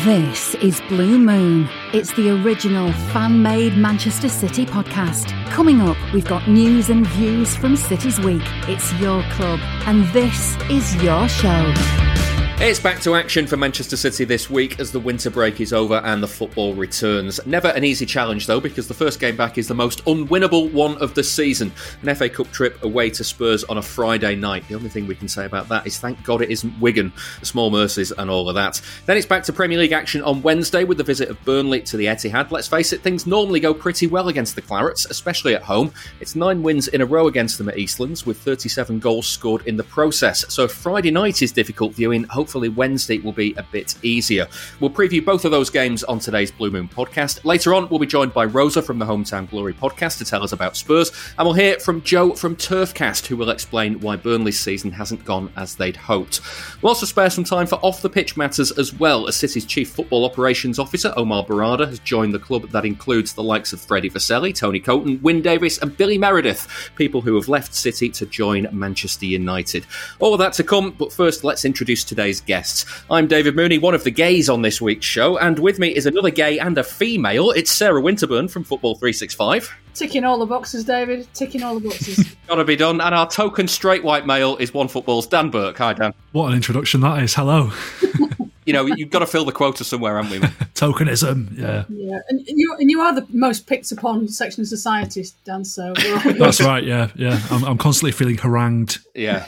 This is Blue Moon. It's the original fan-made Manchester City podcast. Coming up, we've got news and views from City's Week. It's your club, and this is your show. It's back to action for Manchester City this week as the winter break is over and the football returns. Never an easy challenge though, because the first game back is the most unwinnable one of the season. An FA Cup trip away to Spurs on a Friday night. The only thing we can say about that is thank God it isn't Wigan. The small mercies and all of that. Then it's back to Premier League action on Wednesday with the visit of Burnley to the Etihad. Let's face it, things normally go pretty well against the Clarets, especially at home. It's 9 wins in a row against them at Eastlands, with 37 goals scored in the process. So if Friday night is difficult viewing, hopefully Wednesday will be a bit easier. We'll preview both of those games on today's Blue Moon podcast. Later on, we'll be joined by Rosa from the Hometown Glory podcast to tell us about Spurs, and we'll hear from Joe from Turfcast, who will explain why Burnley's season hasn't gone as they'd hoped. We'll also spare some time for off-the-pitch matters as well, as City's Chief Football Operations Officer, Omar Barada, has joined the club that includes the likes of Freddie Vaselli, Tony Coton, Wyn Davis and Billy Meredith, people who have left City to join Manchester United. All of that to come, but first let's introduce today's guests. I'm David Mooney, one of the gays on this week's show, and with me is another gay and a female. It's Sarah Winterburn from Football 365. Ticking all the boxes, David. Ticking all the boxes. Gotta be done. And our token straight white male is One Football's Dan Burke. Hi, Dan. What an introduction that is. Hello. You know, you've got to fill the quota somewhere, haven't we, man? Tokenism, yeah. Yeah, and you are the most picked upon section of society, Dan, so... That's right, yeah. I'm constantly feeling harangued. Yeah.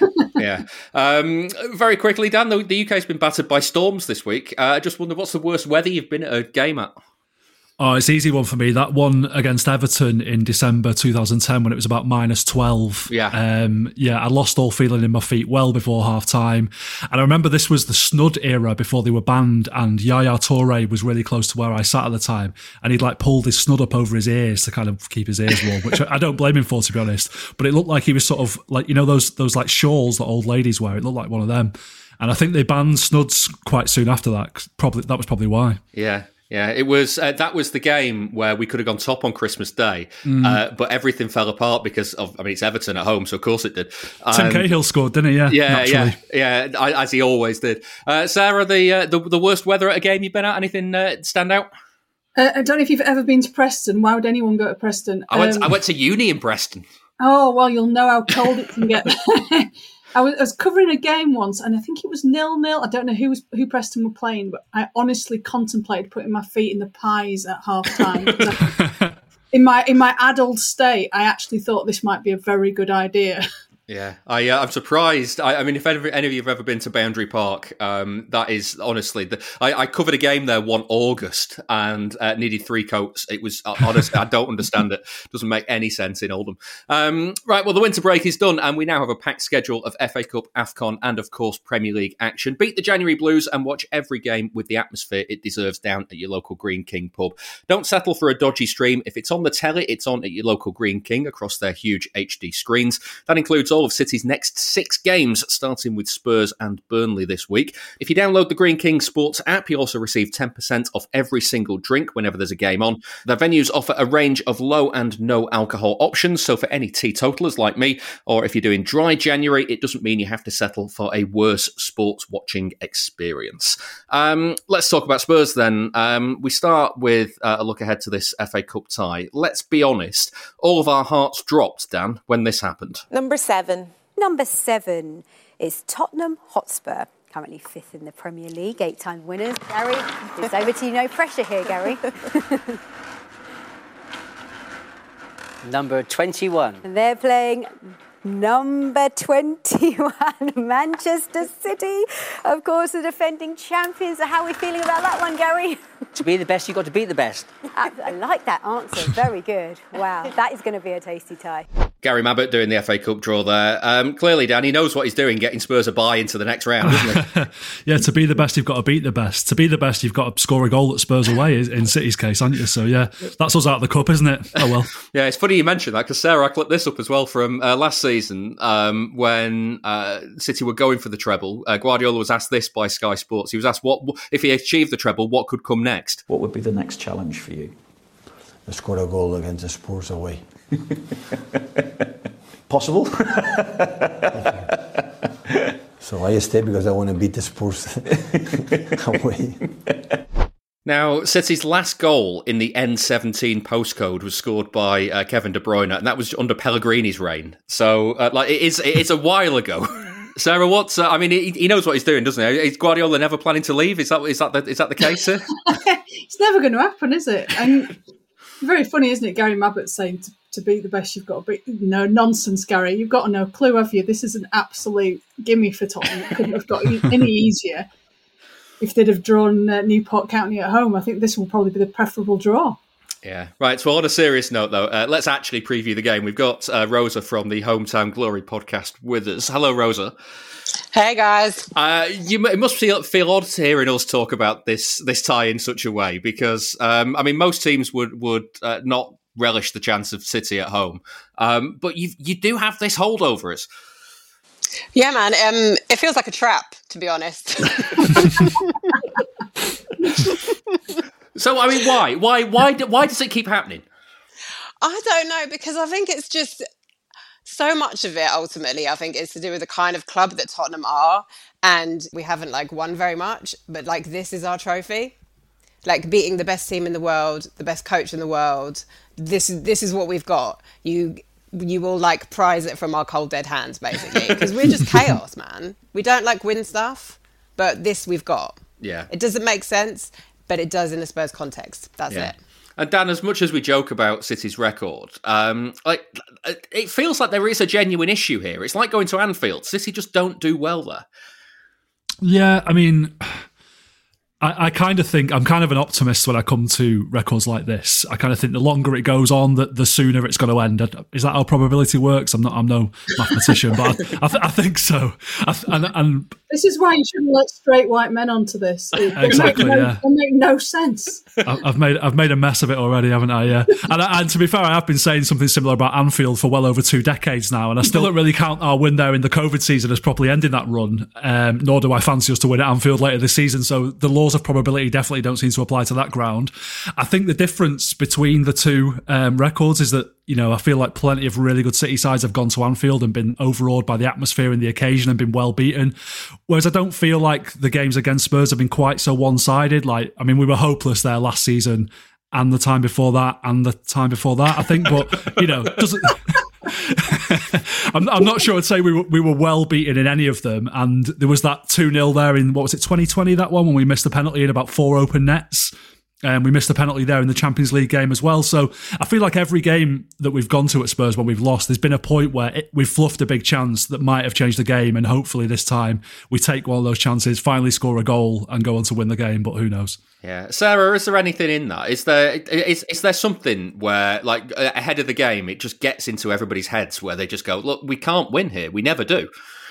Very quickly, Dan, the UK's been battered by storms this week. I just wonder, what's the worst weather you've been at a game at? Oh, it's an easy one for me. That one against Everton in December 2010 when it was about -12. Yeah. I lost all feeling in my feet well before half-time. And I remember this was the Snud era before they were banned, and Yaya Toure was really close to where I sat at the time, and he'd pulled his Snud up over his ears to kind of keep his ears warm, which I don't blame him for, to be honest. But it looked like he was sort of those shawls that old ladies wear. It looked like one of them. And I think they banned Snuds quite soon after that. That was probably why. Yeah, it was. That was the game where we could have gone top on Christmas Day, but everything fell apart because of. I mean, it's Everton at home, so of course it did. Tim Cahill scored, didn't he? Yeah. As he always did. Sarah, the worst weather at a game you've been at? Anything stand out? I don't know if you've ever been to Preston. Why would anyone go to Preston? I went to uni in Preston. Oh well, you'll know how cold it can get. I was covering a game once, and I think it was 0-0. I don't know who Preston were playing, but I honestly contemplated putting my feet in the pies at half time. In my adult state, I actually thought this might be a very good idea. Yeah, I'm surprised. I mean, if any of you have ever been to Boundary Park, that is honestly... I covered a game there one August and needed 3 coats. It was, honestly, I don't understand it. It doesn't make any sense in Oldham. Right, well, the winter break is done and we now have a packed schedule of FA Cup, AFCON and, of course, Premier League action. Beat the January Blues and watch every game with the atmosphere it deserves down at your local Greene King pub. Don't settle for a dodgy stream. If it's on the telly, it's on at your local Greene King across their huge HD screens. That includes all of City's next 6 games, starting with Spurs and Burnley this week. If you download the Greene King Sports app, you also receive 10% off every single drink whenever there's a game on. Their venues offer a range of low and no alcohol options, so for any teetotalers like me, or if you're doing dry January, it doesn't mean you have to settle for a worse sports watching experience. Let's talk about Spurs then. We start with a look ahead to this FA Cup tie. Let's be honest, all of our hearts dropped, Dan, when this happened. Number 7 is Tottenham Hotspur, currently 5th in the Premier League, 8-time winners. Gary, it's over to you. No pressure here, Gary. Number 21. And they're playing number 21, Manchester City. Of course, the defending champions. How are we feeling about that one, Gary? To be the best, you've got to beat the best. I like that answer. Very good. Wow, that is going to be a tasty tie. Gary Mabbott doing the FA Cup draw there. Clearly, Dan, he knows what he's doing, getting Spurs a bye into the next round, doesn't he? Yeah, to be the best, you've got to beat the best. To be the best, you've got to score a goal at Spurs away, in City's case, haven't you? So, yeah, that's us out of the cup, isn't it? Oh, well. Yeah, it's funny you mentioned that, because Sarah, I clipped this up as well from last season when City were going for the treble. Guardiola was asked this by Sky Sports. He was asked, what if he achieved the treble, what could come next? What would be the next challenge for you? To score a goal against the Spurs away. Possible? So I stay because I want to beat the Spurs away. Now, City's last goal in the N17 postcode was scored by Kevin De Bruyne, and that was under Pellegrini's reign. So, it's a while ago. Sarah, he knows what he's doing, doesn't he? Is Guardiola never planning to leave? Is that the case here? It's never going to happen, is it? And very funny, isn't it? Gary Mabbutt saying to beat the best, you've got to beat. No nonsense, Gary. You've got no clue, have you? This is an absolute gimme for Tottenham. It couldn't have got any easier if they'd have drawn Newport County at home. I think this will probably be the preferable draw. Yeah, right. So on a serious note, though, let's actually preview the game. We've got Rosa from the Hometown Glory podcast with us. Hello, Rosa. Hey, guys. It must feel odd hearing us talk about this tie in such a way because, most teams would not relish the chance of City at home. But you do have this hold over us. Yeah, man. It feels like a trap, to be honest. So, why? Why does it keep happening? I don't know, because I think it's just so much of it, ultimately, I think, is to do with the kind of club that Tottenham are. And we haven't, won very much, but, this is our trophy. Beating the best team in the world, the best coach in the world. This is what we've got. You will, prize it from our cold, dead hands, basically. Because we're just chaos, man. We don't, win stuff, but this we've got. Yeah. It doesn't make sense, but it does in a Spurs context. That's it. And Dan, as much as we joke about City's record, it feels like there is a genuine issue here. It's like going to Anfield. City just don't do well there. Yeah, I kind of think I'm kind of an optimist when I come to records like this. I kind of think the longer it goes on, the sooner it's going to end. Is that how probability works? I'm no mathematician, but I think so. And this is why you shouldn't let straight white men onto this. Exactly. They make no sense. I've made a mess of it already, haven't I? Yeah. And to be fair, I have been saying something similar about Anfield for well over 2 decades now, and I still don't really count our win there in the COVID season as properly ending that run. Nor do I fancy us to win at Anfield later this season. So the laws of probability definitely don't seem to apply to that ground. I think the difference between the two records is that, I feel like plenty of really good City sides have gone to Anfield and been overawed by the atmosphere and the occasion and been well beaten. Whereas I don't feel like the games against Spurs have been quite so one-sided. We were hopeless there last season and the time before that and the time before that, I think. But, doesn't... I'm not sure I'd say we were well beaten in any of them. And there was that 2-0 there in, 2020, that one, when we missed the penalty in about 4 open nets. We missed the penalty there in the Champions League game as well. So I feel like every game that we've gone to at Spurs when we've lost, there's been a point where we've fluffed a big chance that might have changed the game. And hopefully this time we take one of those chances, finally score a goal and go on to win the game. But who knows? Yeah. Sarah, is there anything in that? Is there something where, ahead of the game, it just gets into everybody's heads where they just go, look, we can't win here. We never do.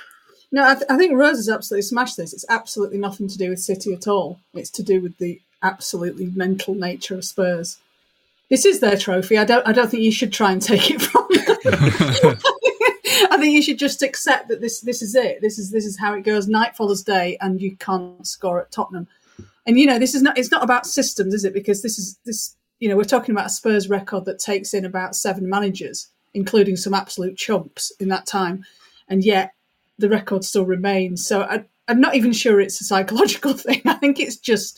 No, I think Rose has absolutely smashed this. It's absolutely nothing to do with City at all. It's to do with the absolutely mental nature of Spurs. This is their trophy. I don't think you should try and take it from them. I think you should just accept that this is it. This is how it goes. Night follows day, and you can't score at Tottenham. And it's not about systems, is it? Because we're talking about a Spurs record that takes in about 7 managers, including some absolute chumps in that time, and yet the record still remains. So I'm not even sure it's a psychological thing. I think it's just,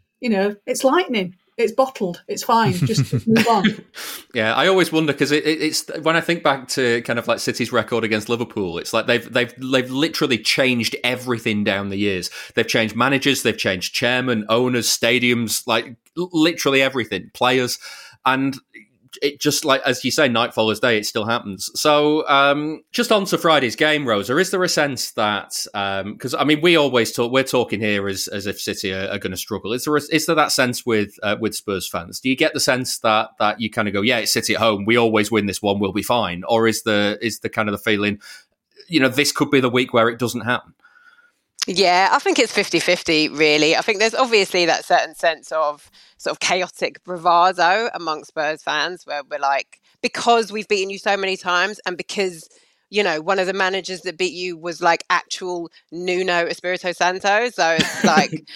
it's lightning. It's bottled. It's fine. Just move on. Yeah, I always wonder because it's when I think back to kind of like City's record against Liverpool, it's like they've literally changed everything down the years. They've changed managers, they've changed chairmen, owners, stadiums, literally everything, players, and it just, as you say, night follows day, it still happens. So just on to Friday's game, Rosa, is there a sense that, because we always talk, we're talking here as if City are going to struggle. Is there that sense with Spurs fans? Do you get the sense that you kind of go, yeah, it's City at home, we always win this one, we'll be fine? Or is the kind of the feeling, this could be the week where it doesn't happen? Yeah, I think it's 50-50, really. I think there's obviously that certain sense of sort of chaotic bravado amongst Spurs fans where we're like, because we've beaten you so many times and because, one of the managers that beat you was actual Nuno Espirito Santo. So it's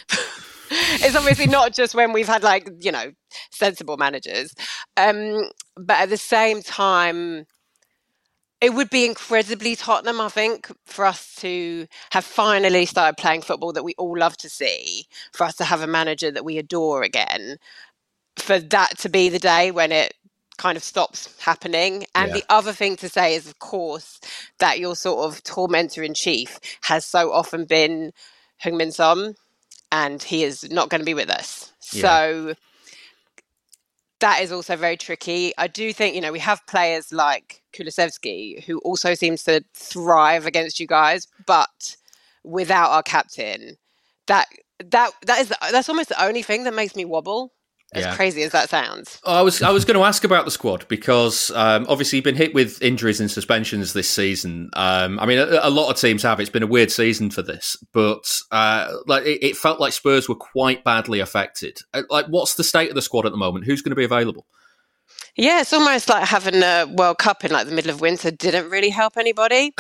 it's obviously not just when we've had sensible managers. But at the same time, It would be incredibly Tottenham, I think, for us to have finally started playing football that we all love to see, for us to have a manager that we adore again, for that to be the day when it kind of stops happening. And the other thing to say is, of course, that your sort of tormentor in chief has so often been Heung-min Son, and he is not going to be with us. So that is also very tricky. I do think, we have players like Kulusevski, who also seems to thrive against you guys, but without our captain, that's almost the only thing that makes me wobble. As crazy as that sounds. I was going to ask about the squad because obviously you've been hit with injuries and suspensions this season. I mean, a lot of teams have. It's been a weird season for this, but it felt like Spurs were quite badly affected. What's the state of the squad at the moment? Who's going to be available? Yeah, it's almost like having a World Cup in the middle of winter didn't really help anybody.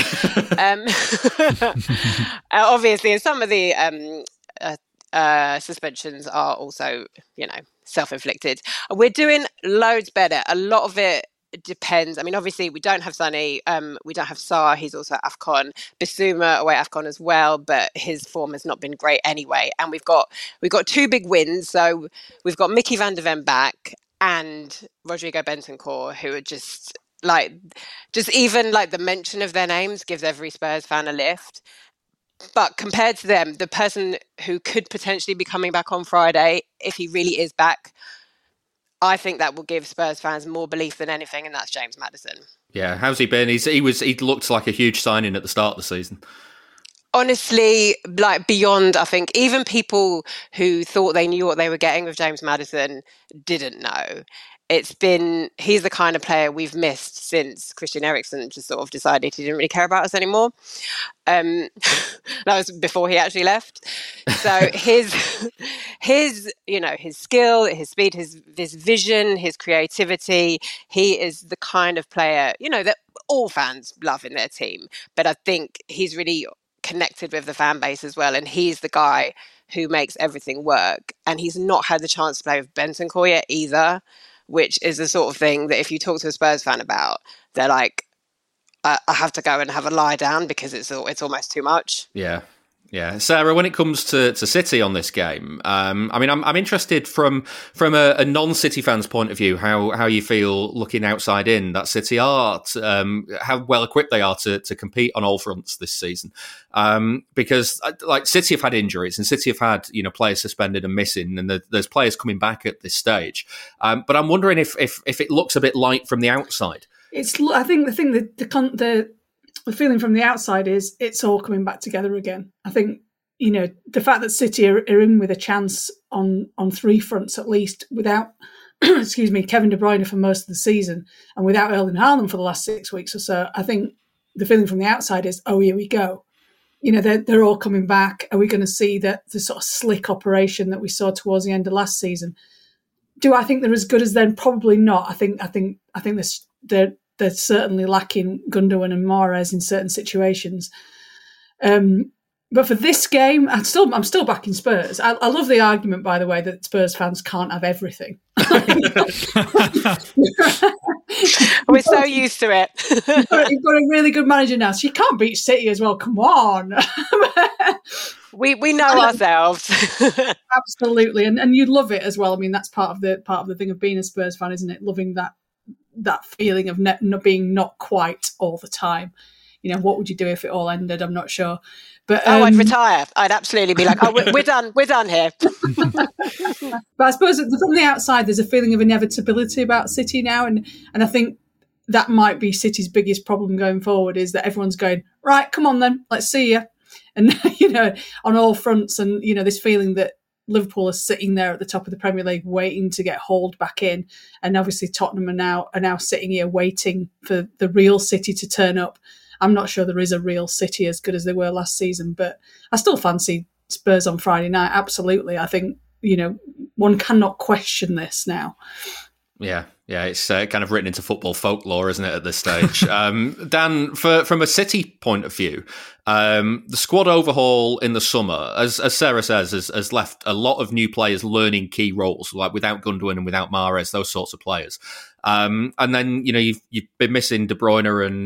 Obviously, and some of the suspensions are also, self-inflicted. We're doing loads better. A lot of it depends. I mean, obviously, we don't have Sonny. We don't have Sarr. He's also at AFCON. Bissouma away at AFCON as well, but his form has not been great anyway. And we've got 2 big wins. So we've got Mickey van der Ven back and Rodrigo Bentancur, who are just even the mention of their names gives every Spurs fan a lift. But compared to them, the person who could potentially be coming back on Friday, if he really is back, I think that will give Spurs fans more belief than anything, and that's James Maddison. Yeah, how's he been? He looked like a huge signing at the start of the season. Honestly, beyond, I think, even people who thought they knew what they were getting with James Maddison didn't know. He's the kind of player we've missed since Christian Eriksen just sort of decided he didn't really care about us anymore. That was before he actually left. So his skill, his speed, his vision, his creativity, he is the kind of player, that all fans love in their team. But I think he's really connected with the fan base as well. And he's the guy who makes everything work. And he's not had the chance to play with Bentancur yet either, which is the sort of thing that if you talk to a Spurs fan about, they're like, I have to go and have a lie down because it's almost too much. Yeah. Yeah, Sarah, when it comes to City on this game, I'm interested from a non-City fan's point of view, how you feel looking outside in that City are, how well equipped they are to compete on all fronts this season. Because City have had injuries and City have had, players suspended and missing, and there's players coming back at this stage. But I'm wondering if it looks a bit light from the outside. I think the thing that the feeling from the outside is it's all coming back together again. I think, the fact that City are in with a chance on 3 fronts at least without, Kevin De Bruyne for most of the season and without Erling Haaland for the last 6 weeks or so, I think the feeling from the outside is, oh, here we go. They're all coming back. Are we going to see the sort of slick operation that we saw towards the end of last season? Do I think they're as good as them? Probably not. I think they're certainly lacking Gundogan and Mahrez in certain situations. But for this game, I'm still backing Spurs. I love the argument, by the way, that Spurs fans can't have everything. We're so used to it. You've got a really good manager now, so you can't beat City as well. Come on. We know ourselves. Absolutely, and you love it as well. I mean, that's part of the thing of being a Spurs fan, isn't it? Loving that feeling of not being not quite all the time. What would you do if it all ended? I'm not sure. But I'd retire. I'd absolutely be like, we're done. We're done here. But I suppose from the outside, there's a feeling of inevitability about City now. And I think that might be City's biggest problem going forward, is that everyone's going, right, come on then, let's see you. And, on all fronts. And, this feeling that Liverpool are sitting there at the top of the Premier League waiting to get hauled back in. And obviously Tottenham are now sitting here waiting for the real City to turn up. I'm not sure there is a real City as good as they were last season, but I still fancy Spurs on Friday night. Absolutely. I think, one cannot question this now. Yeah, it's kind of written into football folklore, isn't it, at this stage? Dan, from a City point of view, the squad overhaul in the summer, as Sarah says, has left a lot of new players learning key roles, like without Gundogan and without Mahrez, those sorts of players. And then, you've been missing De Bruyne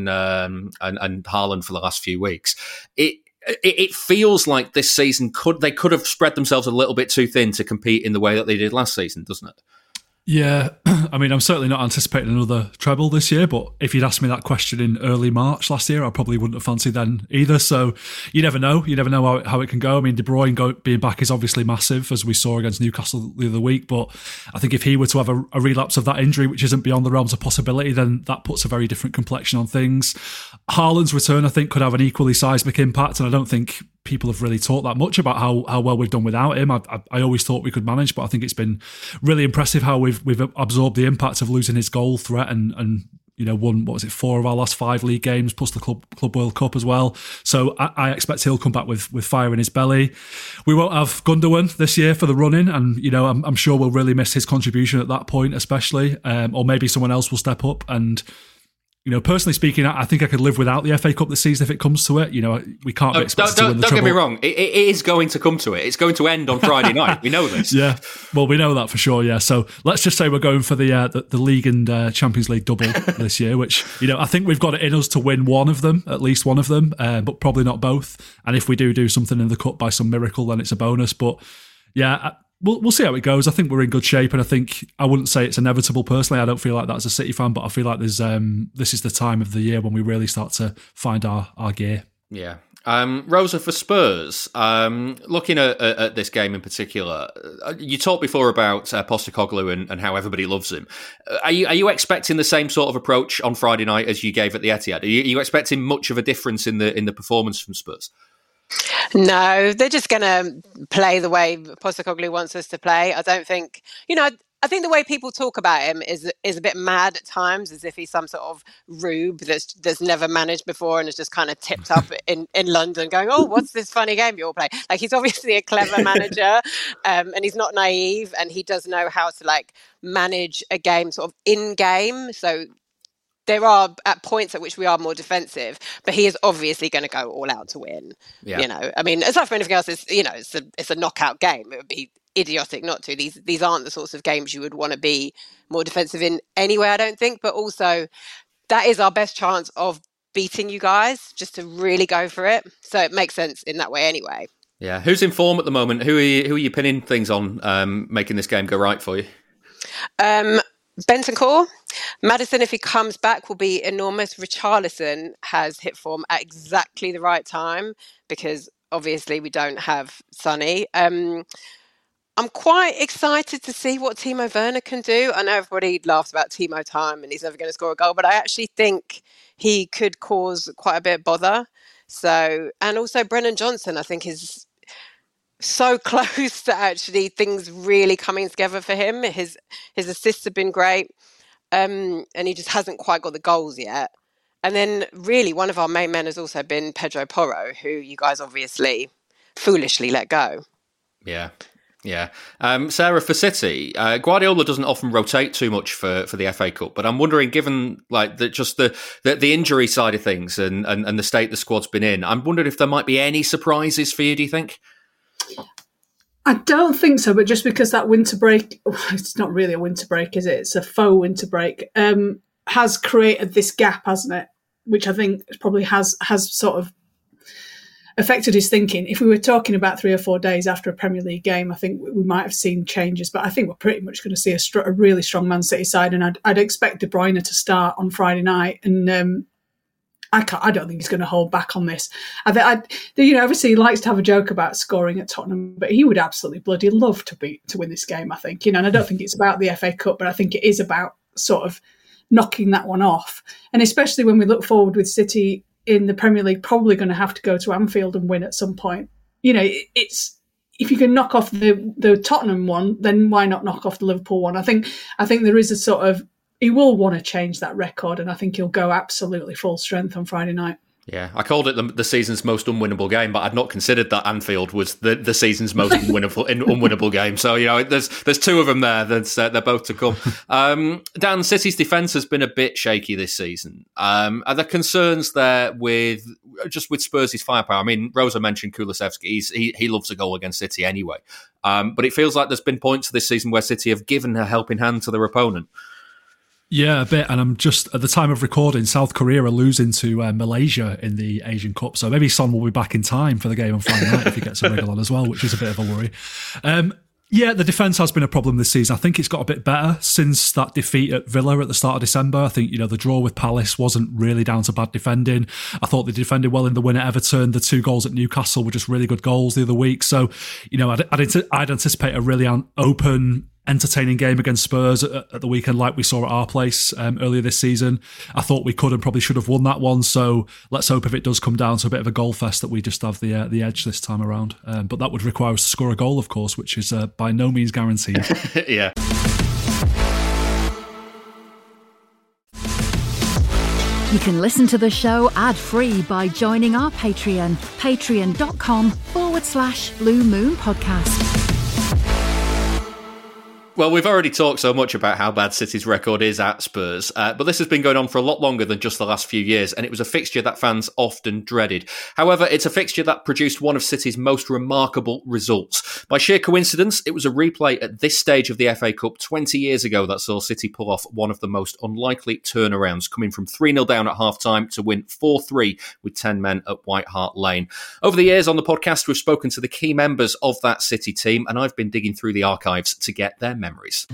and Haaland for the last few weeks. It feels like this season they could have spread themselves a little bit too thin to compete in the way that they did last season, doesn't it? Yeah, I mean, I'm certainly not anticipating another treble this year, but if you'd asked me that question in early March last year, I probably wouldn't have fancied then either. So you never know. You never know how it can go. I mean, De Bruyne being back is obviously massive, as we saw against Newcastle the other week, but I think if he were to have a relapse of that injury, which isn't beyond the realms of possibility, then that puts a very different complexion on things. Haaland's return, I think, could have an equally seismic impact, and I don't think people have really talked that much about how well we've done without him. I always thought we could manage, but I think it's been really impressive how we've absorbed the impact of losing his goal threat and won, 4 of our last 5 league games, plus the Club World Cup as well. So I expect he'll come back with fire in his belly. We won't have Gundogan this year for the running, and I'm sure we'll really miss his contribution at that point, especially, or maybe someone else will step up. And personally speaking, I think I could live without the FA Cup this season if it comes to it. We can't be expected to win the Don't treble. get me wrong. It is going to come to it. It's going to end on Friday night. We know this. Yeah, well, we know that for sure. Yeah, so let's just say we're going for the league and Champions League double this year, which I think we've got it in us to win one of them, at least one of them, but probably not both. And if we do something in the cup by some miracle, then it's a bonus. But yeah. We'll see how it goes. I think we're in good shape, and I wouldn't say it's inevitable personally. I don't feel like that as a City fan, but I feel like this is the time of the year when we really start to find our gear. Yeah. Rosa, for Spurs, looking at this game in particular, you talked before about Postecoglou and how everybody loves him. Are you expecting the same sort of approach on Friday night as you gave at the Etihad? Are you expecting much of a difference in the performance from Spurs? No, they're just going to play the way Postecoglou wants us to play. I don't think, I think the way people talk about him is a bit mad at times, as if he's some sort of rube that's never managed before and is just kind of tipped up in London going, oh, what's this funny game you all play? Like, he's obviously a clever manager, and he's not naive, and he does know how to manage a game sort of in game. So there are at points at which we are more defensive, but he is obviously going to go all out to win. Yeah. I mean, aside from anything else, it's a knockout game. It would be idiotic not to. These aren't the sorts of games you would want to be more defensive in anyway, I don't think. But also, that is our best chance of beating you guys, just to really go for it. So it makes sense in that way anyway. Yeah. Who's in form at the moment? Who are you pinning things on, making this game go right for you? Bentancur. Maddison, if he comes back, will be enormous. Richarlison has hit form at exactly the right time because obviously we don't have Sonny. I'm quite excited to see what Timo Werner can do. I know everybody laughs about Timo time and he's never going to score a goal, but I actually think he could cause quite a bit of bother. So, and also Brennan Johnson, I think, is so close to actually things really coming together for him. His assists have been great, and he just hasn't quite got the goals yet. And then really one of our main men has also been Pedro Porro, who you guys obviously foolishly let go. Yeah. Sarah, for City, Guardiola doesn't often rotate too much for the FA Cup, but I'm wondering, given the injury side of things and the state the squad's been in, I'm wondering if there might be any surprises for you, do you think? I don't think so, but just because that winter break, it's not really a winter break, is it? It's a faux winter break, has created this gap, hasn't it? Which I think probably has sort of affected his thinking. If we were talking about 3 or 4 days after a Premier League game, I think we might have seen changes, but I think we're pretty much going to see a really strong Man City side, and I'd expect De Bruyne to start on Friday night, and I don't think he's going to hold back on this. Obviously he likes to have a joke about scoring at Tottenham, but he would absolutely bloody love to win this game, I think. And I don't think it's about the FA Cup, but I think it is about sort of knocking that one off. And especially when we look forward with City in the Premier League, probably going to have to go to Anfield and win at some point. It's if you can knock off the Tottenham one, then why not knock off the Liverpool one? I think there is a sort of, he will want to change that record, and I think he'll go absolutely full strength on Friday night. Yeah, I called it the season's most unwinnable game, but I'd not considered that Anfield was the season's most unwinnable game. So, there's two of them there. They're both to come. Dan, City's defence has been a bit shaky this season. Are there concerns there with Spurs' firepower? I mean, Rosa mentioned Kulusevski. He loves a goal against City anyway. But it feels like there's been points this season where City have given a helping hand to their opponent. Yeah, a bit. And I'm just, at the time of recording, South Korea are losing to Malaysia in the Asian Cup. So maybe Son will be back in time for the game on Friday night if he gets a wriggle on as well, which is a bit of a worry. Yeah, the defence has been a problem this season. I think it's got a bit better since that defeat at Villa at the start of December. I think, the draw with Palace wasn't really down to bad defending. I thought they defended well in the win at Everton. The 2 goals at Newcastle were just really good goals the other week. So, I'd anticipate a really open, entertaining game against Spurs at the weekend like we saw at our place earlier this season. I thought we could and probably should have won that one, so let's hope if it does come down to a bit of a goal fest that we just have the edge this time around. But that would require us to score a goal, of course, which is by no means guaranteed. Yeah. You can listen to the show ad-free by joining our Patreon, patreon.com/Blue Moon Podcast. Well, we've already talked so much about how bad City's record is at Spurs, but this has been going on for a lot longer than just the last few years, and it was a fixture that fans often dreaded. However, it's a fixture that produced one of City's most remarkable results. By sheer coincidence, it was a replay at this stage of the FA Cup 20 years ago that saw City pull off one of the most unlikely turnarounds, coming from 3-0 down at half-time to win 4-3 with 10 men at White Hart Lane. Over the years on the podcast, we've spoken to the key members of that City team, and I've been digging through the archives to get their memories.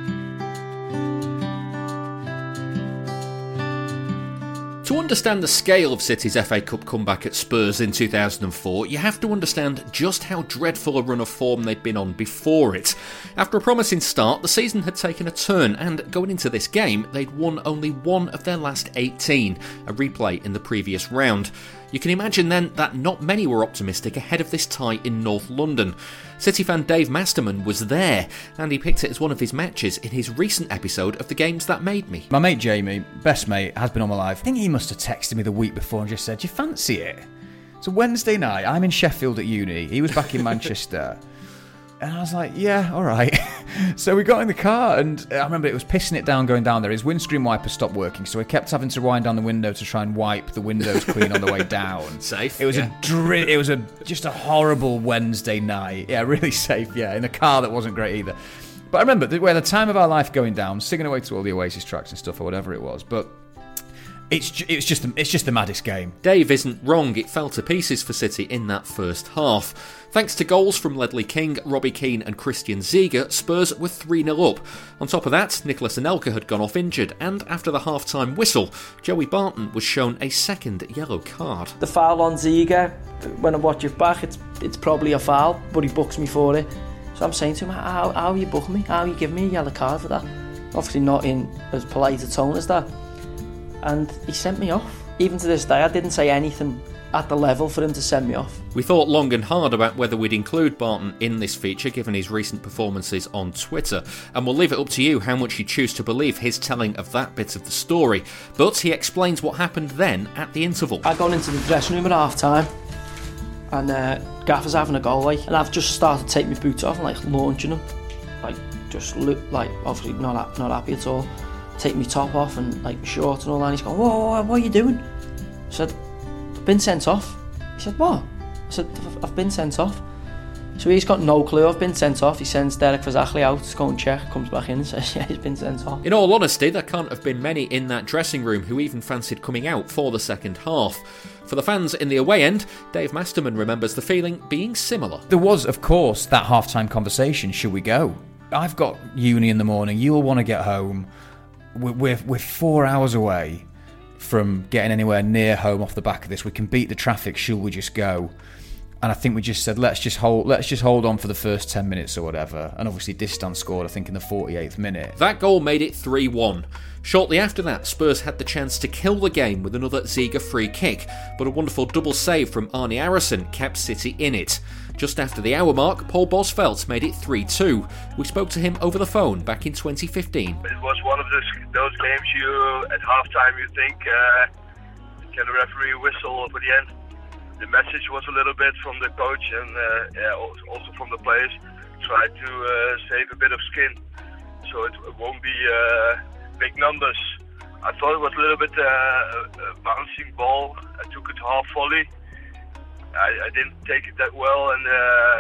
To understand the scale of City's FA Cup comeback at Spurs in 2004, you have to understand just how dreadful a run of form they'd been on before it. After a promising start, the season had taken a turn, and going into this game, they'd won only one of their last 18, a replay in the previous round. You can imagine then that not many were optimistic ahead of this tie in North London. City fan Dave Masterman was there, and he picked it as one of his matches in his recent episode of The Games That Made Me. My mate Jamie, best mate, has been on my live. I think he must have texted me the week before and just said, "Do you fancy it?" It's a Wednesday night, I'm in Sheffield at uni, he was back in Manchester. And I was like, yeah, all right. So we got in the car, and I remember it was pissing it down going down there. His windscreen wiper stopped working, so we kept having to wind down the window to try and wipe the windows clean on the way down. Safe. It was just a horrible Wednesday night. Yeah, really safe. Yeah, in a car that wasn't great either. But I remember we had the time of our life going down, singing away to all the Oasis tracks and stuff or whatever it was. But it's just the maddest game. Dave isn't wrong. It fell to pieces for City in that first half. Thanks to goals from Ledley King, Robbie Keane and Christian Ziege, Spurs were 3-0 up. On top of that, Nicolas Anelka had gone off injured, and after the half-time whistle, Joey Barton was shown a second yellow card. The foul on Ziege, when I watch it back, it's probably a foul, but he books me for it. So I'm saying to him, how are you booking me? How are you giving me a yellow card for that? Obviously not in as polite a tone as that. And he sent me off. Even to this day, I didn't say anything at the level for him to send me off. We thought long and hard about whether we'd include Barton in this feature, given his recent performances on Twitter, and we'll leave it up to you how much you choose to believe his telling of that bit of the story. But he explains what happened then at the interval. I gone into the dressing room at half-time, and Gaffer's having a goal, and I've just started to take my boots off and launching them, just look obviously not happy at all. Take my top off and my shorts and all that. And he's going, whoa, what are you doing? I said, I've been sent off. He said, what? I said, I've been sent off. So he's got no clue I've been sent off. He sends Derek Fazachley out to go and check, comes back in and says, yeah, he's been sent off. In all honesty, there can't have been many in that dressing room who even fancied coming out for the second half. For the fans in the away end, Dave Masterman remembers the feeling being similar. There was, of course, that half-time conversation, should we go? I've got uni in the morning, you'll want to get home. We're 4 hours away from getting anywhere near home off the back of this. We can beat the traffic, should we just go? And I think we just said, let's just hold on for the first 10 minutes or whatever. And obviously Distan scored, I think, in the 48th minute. That goal made it 3-1. Shortly after that, Spurs had the chance to kill the game with another Ziege free kick, but a wonderful double save from Arne Arason kept City in it. Just after the hour mark, Paul Bosvelt made it 3-2. We spoke to him over the phone back in 2015. It was one of those games you, at halftime, you think can the referee whistle for the end? The message was a little bit from the coach and also from the players, try to save a bit of skin, so it won't be big numbers. I thought it was a little bit a bouncing ball. I took it half volley. I didn't take it that well, and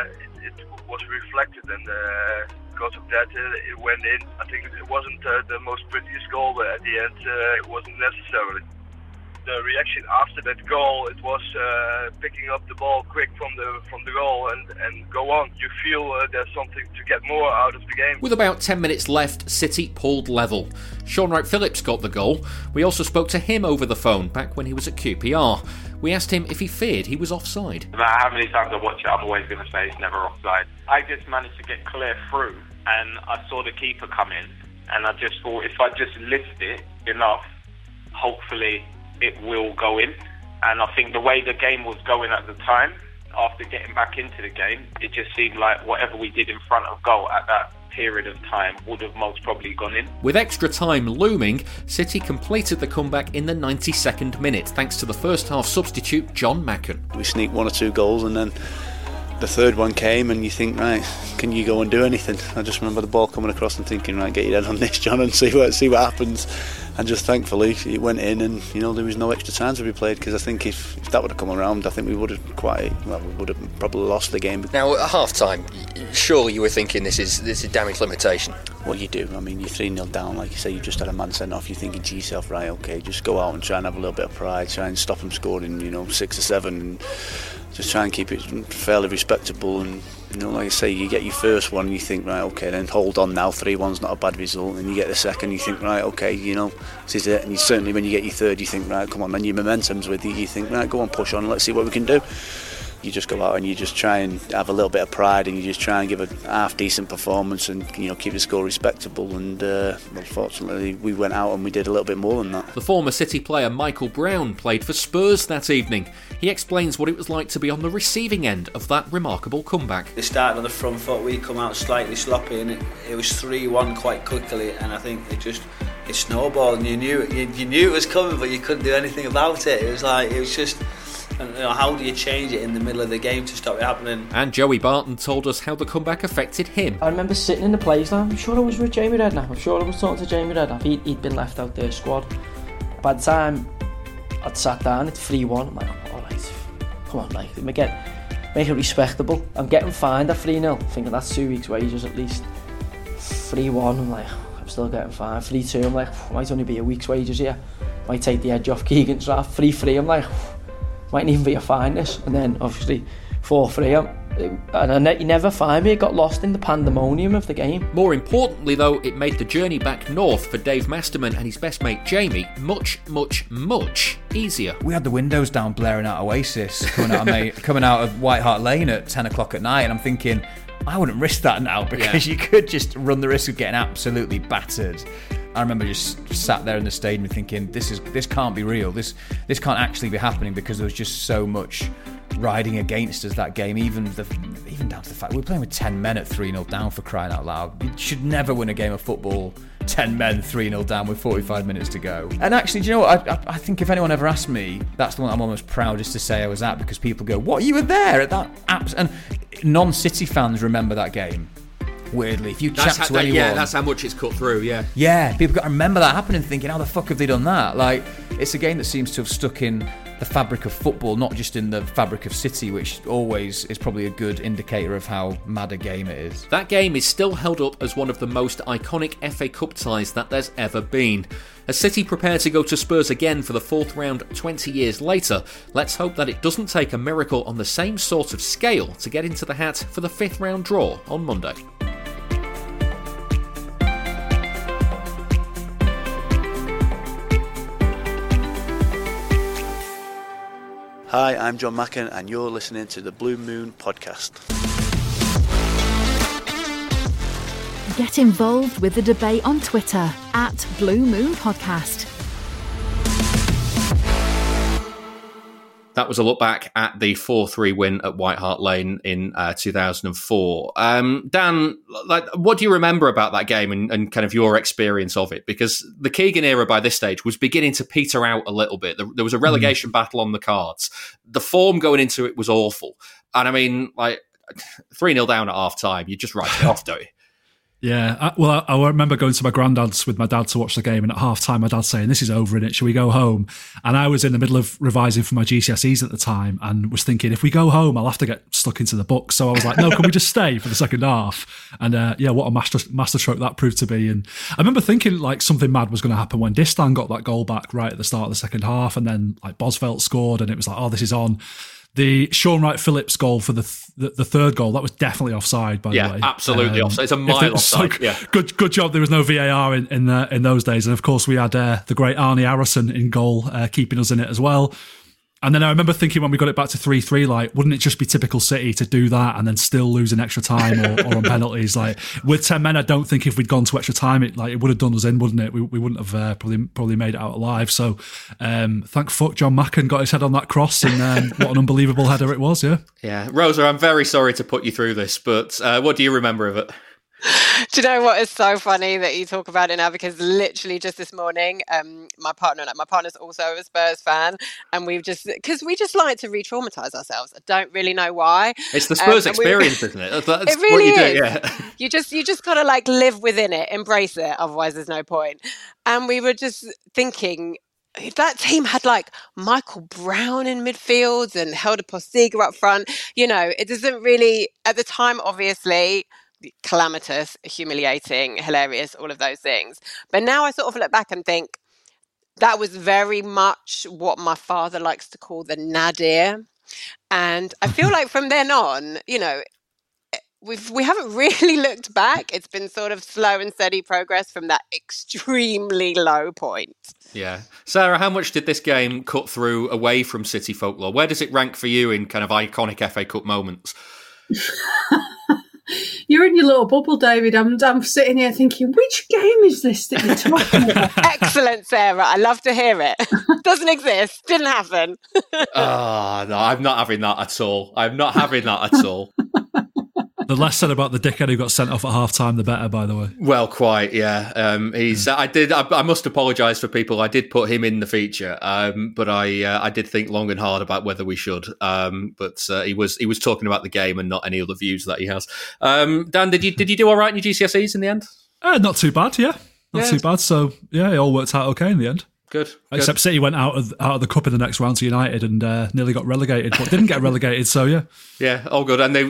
it was reflected, and because of that it went in. I think it wasn't the most prettiest goal, but at the end it wasn't necessarily. The reaction after that goal, it was picking up the ball quick from the goal and go on. You feel there's something to get more out of the game. With about 10 minutes left, City pulled level. Shaun Wright-Phillips got the goal. We also spoke to him over the phone back when he was at QPR. We asked him if he feared he was offside. No matter how many times I watch it, I'm always going to say it's never offside. I just managed to get clear through, and I saw the keeper come in, and I just thought if I just lift it enough, hopefully it will go in. And I think the way the game was going at the time, after getting back into the game, it just seemed like whatever we did in front of goal at that period of time would have most probably gone in. With extra time looming, City completed the comeback in the 92nd minute thanks to the first half substitute John Macken. We sneaked 1 or 2 goals, and then the third one came, and you think, right, can you go and do anything? I just remember the ball coming across and thinking, right, get your head on this, John, and see what happens. And just thankfully it went in, and there was no extra time to be played, because I think if that would have come around, I think we would have probably lost the game. Now at half time, surely you were thinking this is damage limitation. Well, you do. I mean, you're 3-0 down, like you say, you've just had a man sent off. You're thinking to yourself, right, okay, just go out and try and have a little bit of pride, try and stop them scoring 6 or 7, and just try and keep it fairly respectable. And like I say, you get your first one and you think, right, okay, then hold on now, 3-1's not a bad result. And you get the second, you think, right, okay, this is it. And certainly when you get your third, you think, right, come on, then your momentum's with you. You think, right, go on, push on, let's see what we can do. You just go out and you just try and have a little bit of pride, and you just try and give a half decent performance, and keep the score respectable. And fortunately we went out and we did a little bit more than that. The former City player Michael Brown played for Spurs that evening. He explains what it was like to be on the receiving end of that remarkable comeback. They started on the front foot, we come out slightly sloppy, and it was 3-1 quite quickly, and I think it snowballed, and you knew it was coming, but you couldn't do anything about it. It was just. And how do you change it in the middle of the game to stop it happening? And Joey Barton told us how the comeback affected him. I remember sitting in the players' lounge. I'm sure I was with Jamie Redknapp. I'm sure I was talking to Jamie Redknapp. He'd been left out their squad. By the time I'd sat down at 3-1, I'm like, all right, come on, make it respectable. I'm getting fined at 3-0, thinking that's 2 weeks' wages at least. 3-1, I'm like, I'm still getting fined. 3-2, I'm like, might only be a week's wages here. Might take the edge off Keegan's draft. 3-3, I'm like, mightn't even be a fine this. And then obviously 4-3, and you never find me. It got lost in the pandemonium of the game. More importantly though, it made the journey back north for Dave Masterman and his best mate Jamie much, much, much easier. We had the windows down blaring out Oasis coming out of White Hart Lane at 10 o'clock at night, and I'm thinking, I wouldn't risk that now, because you could just run the risk of getting absolutely battered. I remember just sat there in the stadium thinking, this can't be real. This can't actually be happening, because there was just so much riding against us that game. Even down to the fact we were playing with 10 men at 3-0 down, for crying out loud. You should never win a game of football 10 men 3-0 down with 45 minutes to go. And actually, do you know what? I think if anyone ever asked me, that's the one I'm almost proudest to say I was at, because people go, what, you were there at that? And non-City fans remember that game. Weirdly, if you chat to anyone, that's how much it's cut through. Yeah, people got to remember that happening, thinking, how the fuck have they done that? Like, it's a game that seems to have stuck in the fabric of football, not just in the fabric of City, which always is probably a good indicator of how mad a game it is. That game is still held up as one of the most iconic FA Cup ties that there's ever been. As City prepare to go to Spurs again for the 4th round 20 years later, let's hope that it doesn't take a miracle on the same sort of scale to get into the hat for the 5th round draw on Monday. Hi, I'm John Macken, and you're listening to the Blue Moon Podcast. Get involved with the debate on Twitter at Blue Moon Podcast. That was a look back at the 4-3 win at White Hart Lane in 2004. Dan, what do you remember about that game and kind of your experience of it? Because the Keegan era by this stage was beginning to peter out a little bit. There was a relegation battle on the cards. The form going into it was awful. And I mean, 3-0 down at half time, you just write it off, don't you? Yeah, I remember going to my granddad's with my dad to watch the game, and at half time my dad saying, "This is over, innit? Shall we go home?" And I was in the middle of revising for my GCSEs at the time and was thinking, if we go home, I'll have to get stuck into the book. So I was like, no, can we just stay for the second half? And what a masterstroke that proved to be. And I remember thinking like something mad was going to happen when Distan got that goal back right at the start of the second half, and then like Bosvelt scored, and it was like, oh, this is on. The Sean Wright-Phillips goal for the third goal, that was definitely offside, by the way. Yeah, absolutely offside. It's a mile offside. Good job there was no VAR in those days. And of course, we had the great Arnie Arison in goal, keeping us in it as well. And then I remember thinking when we got it back to 3-3, like, wouldn't it just be typical City to do that and then still lose in extra time or on penalties? Like, with 10 men, I don't think if we'd gone to extra time, it would have done us in, wouldn't it? We wouldn't have probably made it out alive. So, thank fuck John Macken got his head on that cross, and what an unbelievable header it was, yeah. Yeah. Rosa, I'm very sorry to put you through this, but what do you remember of it? Do you know what is so funny that you talk about it now? Because literally just this morning, my partner's also a Spurs fan, and we just like to re-traumatise ourselves. I don't really know why. It's the Spurs experience, isn't it? That's it really what you is. do, yeah. You just gotta like live within it, embrace it. Otherwise, there's no point. And we were just thinking, if that team had like Michael Brown in midfield and Helder Postiga up front, it doesn't really, at the time, obviously, calamitous, humiliating, hilarious, all of those things. But now I sort of look back and think that was very much what my father likes to call the nadir. And I feel like from then on, we haven't really looked back. It's been sort of slow and steady progress from that extremely low point. Yeah. Sarah, how much did this game cut through away from City folklore? Where does it rank for you in kind of iconic FA Cup moments? You're in your little bubble, David. I'm sitting here thinking, which game is this that you're talking about? Excellent, Sarah. I love to hear it. Doesn't exist. Didn't happen. No, I'm not having that at all. I'm not having that at all. The less said about the dickhead who got sent off at half time, the better, by the way. Well, quite, yeah. I must apologise for people. I did put him in the feature, but I did think long and hard about whether we should. But he was talking about the game and not any other views that he has. Dan, did you do all right in your GCSEs in the end? Not too bad, yeah. Not too bad. So, yeah, it all worked out okay in the end. Good. Except City went out of the cup in the next round to United and nearly got relegated, but didn't get relegated. So yeah, all good. And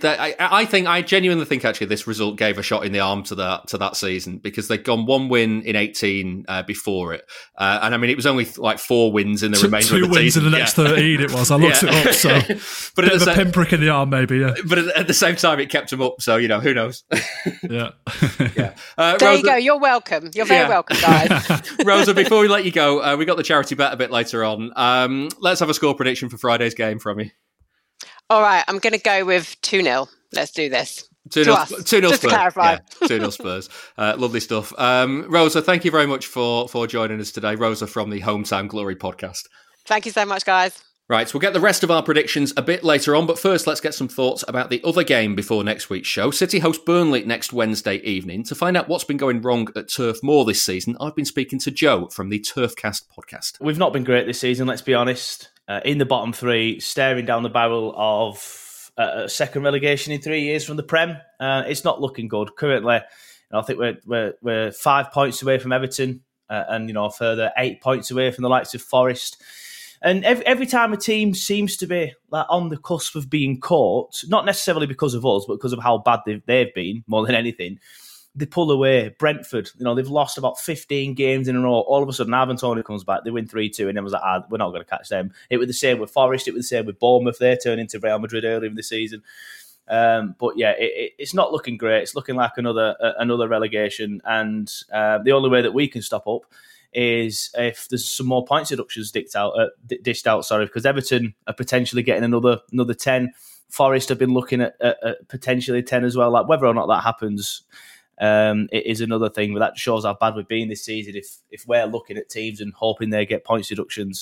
I genuinely think actually this result gave a shot in the arm to that season, because they'd gone one win in 18 before it, and I mean it was only like 4 wins in the remainder of the season. 2 wins in the next 13. It was. I looked it up. So, but bit of a pinprick in the arm, maybe. Yeah. But at the same time, it kept them up. So who knows? Yeah. There Rosa, you go. You're welcome. You're very welcome, guys. Rosa, before we let you go, we got the charity bet a bit later on. Let's have a score prediction for Friday's game from you. All right, I'm going to go with 2-0. Let's do this. 2-0 Spurs. Just to clarify. Yeah, 2-0 Spurs. Lovely stuff. Rosa, thank you very much for joining us today. Rosa from the Hometown Glory podcast. Thank you so much, guys. Right, so we'll get the rest of our predictions a bit later on, but first let's get some thoughts about the other game before next week's show. City host Burnley next Wednesday evening. To find out what's been going wrong at Turf Moor this season, I've been speaking to Joe from the Turfcast podcast. We've not been great this season, let's be honest. In the bottom 3, staring down the barrel of a second relegation in 3 years from the Prem. It's not looking good. Currently, I think we're 5 points away from Everton, and a further 8 points away from the likes of Forest. And every time a team seems to be like on the cusp of being caught, not necessarily because of us, but because of how bad they've been, more than anything, they pull away. Brentford, they've lost about 15 games in a row. All of a sudden, Ivan Toney comes back, they win 3-2, and then was like, we're not going to catch them. It was the same with Forest, it was the same with Bournemouth. They turned into Real Madrid earlier in the season. But yeah, it's not looking great. It's looking like another relegation, and the only way that we can stop up is if there's some more points deductions dished out, because Everton are potentially getting another 10. Forest have been looking at potentially 10 as well. Like whether or not that happens, it is another thing. But that shows how bad we've been this season. If we're looking at teams and hoping they get points deductions,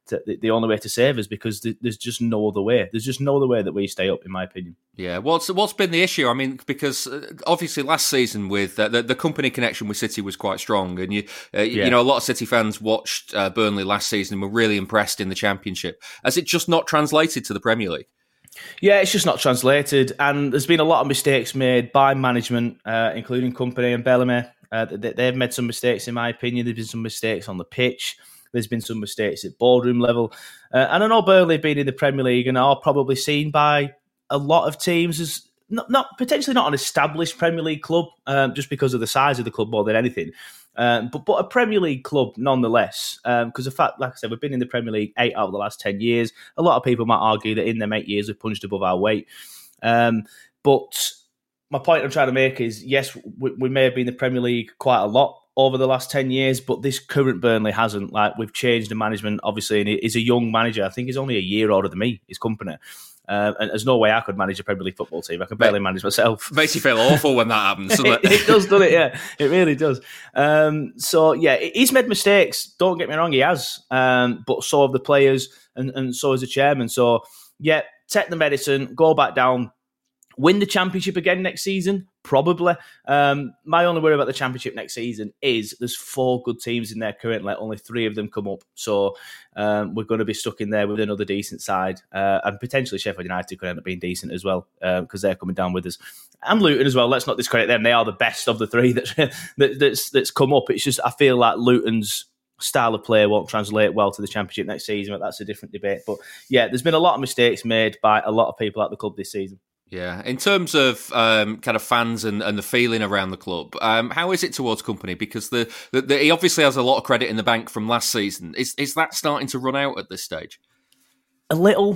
the only way to save us, because there's just no other way. There's just no other way that we stay up, in my opinion. Yeah, what's been the issue? I mean, because obviously last season with the company connection with City was quite strong, and you know, a lot of City fans watched Burnley last season and were really impressed in the Championship. Has it just not translated to the Premier League? Yeah, it's just not translated, and there's been a lot of mistakes made by management, including Company and Bellamy. They've made some mistakes, in my opinion. There's been some mistakes on the pitch. There's been some mistakes at boardroom level. And I know Burnley have been in the Premier League and are probably seen by a lot of teams as potentially not an established Premier League club, just because of the size of the club more than anything. But a Premier League club nonetheless, because the fact, like I said, we've been in the Premier League 8 out of the last 10 years. A lot of people might argue that in them 8 years we've punched above our weight. But my point I'm trying to make is, yes, we may have been in the Premier League quite a lot over the last 10 years, but this current Burnley hasn't. Like, we've changed the management, obviously, and he's a young manager. I think he's only a year older than me, his Company. And there's no way I could manage a Premier League football team. I can barely manage myself. Makes you feel awful when that happens, doesn't it? It does, doesn't it? Yeah, it really does. So, yeah, he's made mistakes. Don't get me wrong, he has. But so have the players, and so has the chairman. So, yeah, take the medicine, go back down, win the Championship again next season, probably. My only worry about the Championship next season is there's 4 good teams in there currently. Only 3 of them come up. So we're going to be stuck in there with another decent side. And potentially Sheffield United could end up being decent as well, because they're coming down with us. And Luton as well. Let's not discredit them. They are the best of the 3 that's come up. It's just, I feel like Luton's style of play won't translate well to the Championship next season, but that's a different debate. But yeah, there's been a lot of mistakes made by a lot of people at the club this season. Yeah, in terms of kind of fans and the feeling around the club, how is it towards Company? Because he obviously has a lot of credit in the bank from last season. Is that starting to run out at this stage? A little.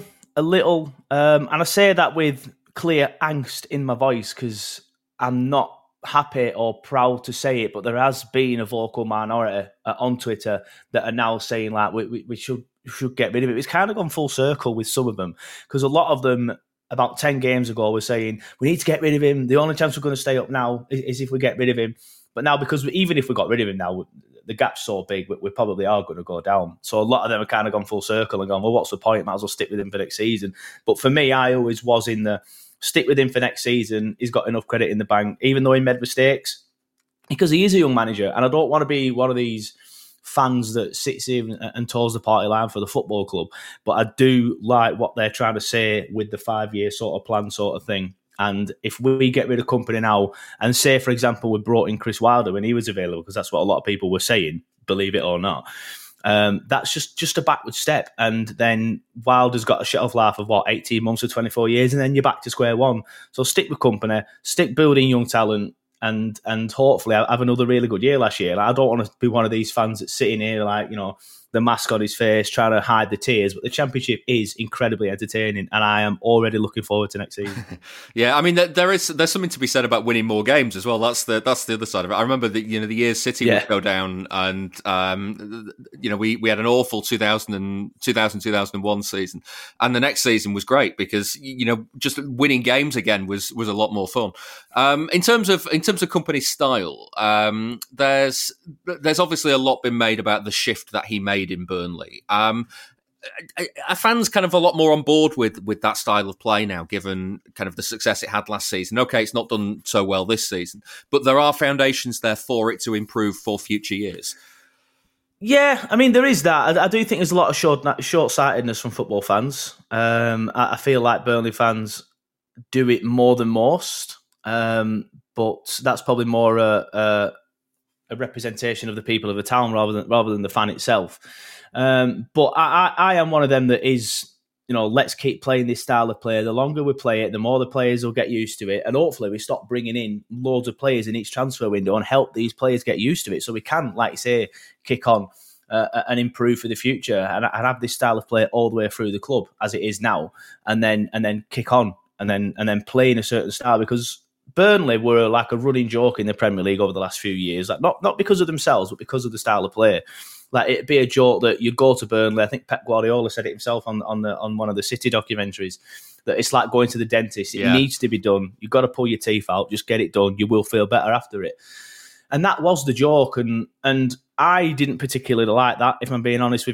And I say that with clear angst in my voice, because I'm not happy or proud to say it, but there has been a vocal minority on Twitter that are now saying, like, we should get rid of it. It's kind of gone full circle with some of them, because a lot of them, about 10 games ago, we're saying we need to get rid of him. The only chance we're going to stay up now is if we get rid of him. But now, because even if we got rid of him now, the gap's so big, we probably are going to go down. So a lot of them have kind of gone full circle and gone, well, what's the point? Might as well stick with him for next season. But for me, I always was in the stick with him for next season. He's got enough credit in the bank, even though he made mistakes, because he is a young manager. And I don't want to be one of these fans that sits in and toes the party line for the football club, but I do like what they're trying to say with the 5-year sort of plan sort of thing. And if we get rid of Company now, and say, for example, we brought in Chris Wilder when he was available, because that's what a lot of people were saying, believe it or not, that's just a backward step. And then Wilder's got a shelf life of 18 months or 24 years, and then you're back to square one. So stick with Company, stick building young talent, and hopefully have another really good year last year. Like, I don't want to be one of these fans that's sitting here like, you know, the mask on his face, trying to hide the tears. But the Championship is incredibly entertaining, and I am already looking forward to next season. Yeah, I mean, there's something to be said about winning more games as well. That's the other side of it. I remember the years City would go down, and we had an awful 2000-2001 season, and the next season was great because just winning games again was a lot more fun. In terms of Company style, there's obviously a lot been made about the shift that he made in Burnley. Are fans kind of a lot more on board with that style of play now, given kind of the success it had last season? Okay, it's not done so well this season, but there are foundations there for it to improve for future years. Yeah, I mean, there is that. I do think there's a lot of short-sightedness from football fans. I feel like Burnley fans do it more than most, but that's probably more a representation of the people of the town rather than the fan itself. But I am one of them that is, let's keep playing this style of play. The longer we play it, the more the players will get used to it. And hopefully we stop bringing in loads of players in each transfer window and help these players get used to it. So we can, like you say, kick on and improve for the future and have this style of play all the way through the club as it is now. And then kick on and then play in a certain style, because Burnley were like a running joke in the Premier League over the last few years. Like not because of themselves, but because of the style of play. Like, it'd be a joke that you'd go to Burnley. I think Pep Guardiola said it himself on one of the City documentaries, that it's like going to the dentist. It needs to be done. You've got to pull your teeth out. Just get it done. You will feel better after it. And that was the joke. And I didn't particularly like that, if I'm being honest with you.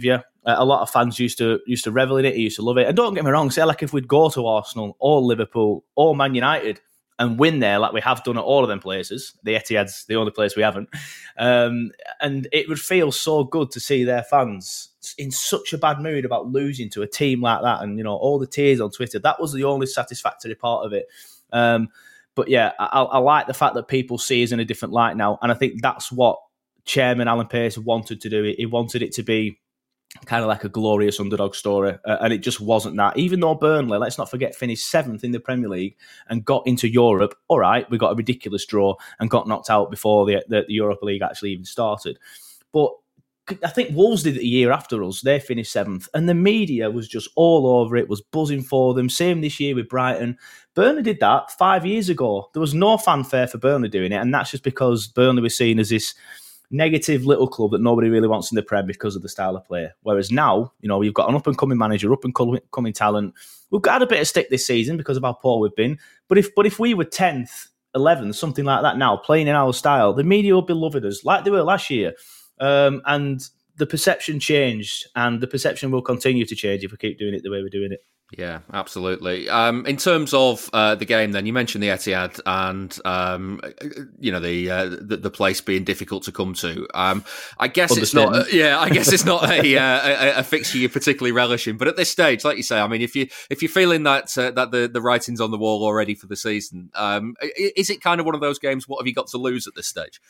A lot of fans used to revel in it. He used to love it. And don't get me wrong, say like if we'd go to Arsenal or Liverpool or Man United and win there like we have done at all of them places, the Etihad's the only place we haven't, and it would feel so good to see their fans in such a bad mood about losing to a team like that, and all the tears on Twitter. That was the only satisfactory part of it. But yeah, I like the fact that people see us in a different light now, and I think that's what Chairman Alan Pace wanted to do. He wanted it to be kind of like a glorious underdog story, and it just wasn't that. Even though Burnley, let's not forget, finished 7th in the Premier League and got into Europe, all right, we got a ridiculous draw and got knocked out before the Europa League actually even started. But I think Wolves did it a year after us. They finished 7th, and the media was just all over it, was buzzing for them. Same this year with Brighton. Burnley did that 5 years ago. There was no fanfare for Burnley doing it, and that's just because Burnley was seen as this negative little club that nobody really wants in the Prem because of the style of play. Whereas now, you've got an up-and-coming manager, up-and-coming talent. We've got a bit of stick this season because of how poor we've been. But if we were 10th, 11th, something like that now, playing in our style, the media would be loving us like they were last year. And the perception changed, and the perception will continue to change if we keep doing it the way we're doing it. Yeah, absolutely. In terms of the game, then you mentioned the Etihad and the place being difficult to come to. I guess it's not. Yeah, I guess it's not a fixture you're particularly relishing. But at this stage, like you say, I mean, if you're feeling that the writing's on the wall already for the season, is it kind of one of those games? What have you got to lose at this stage?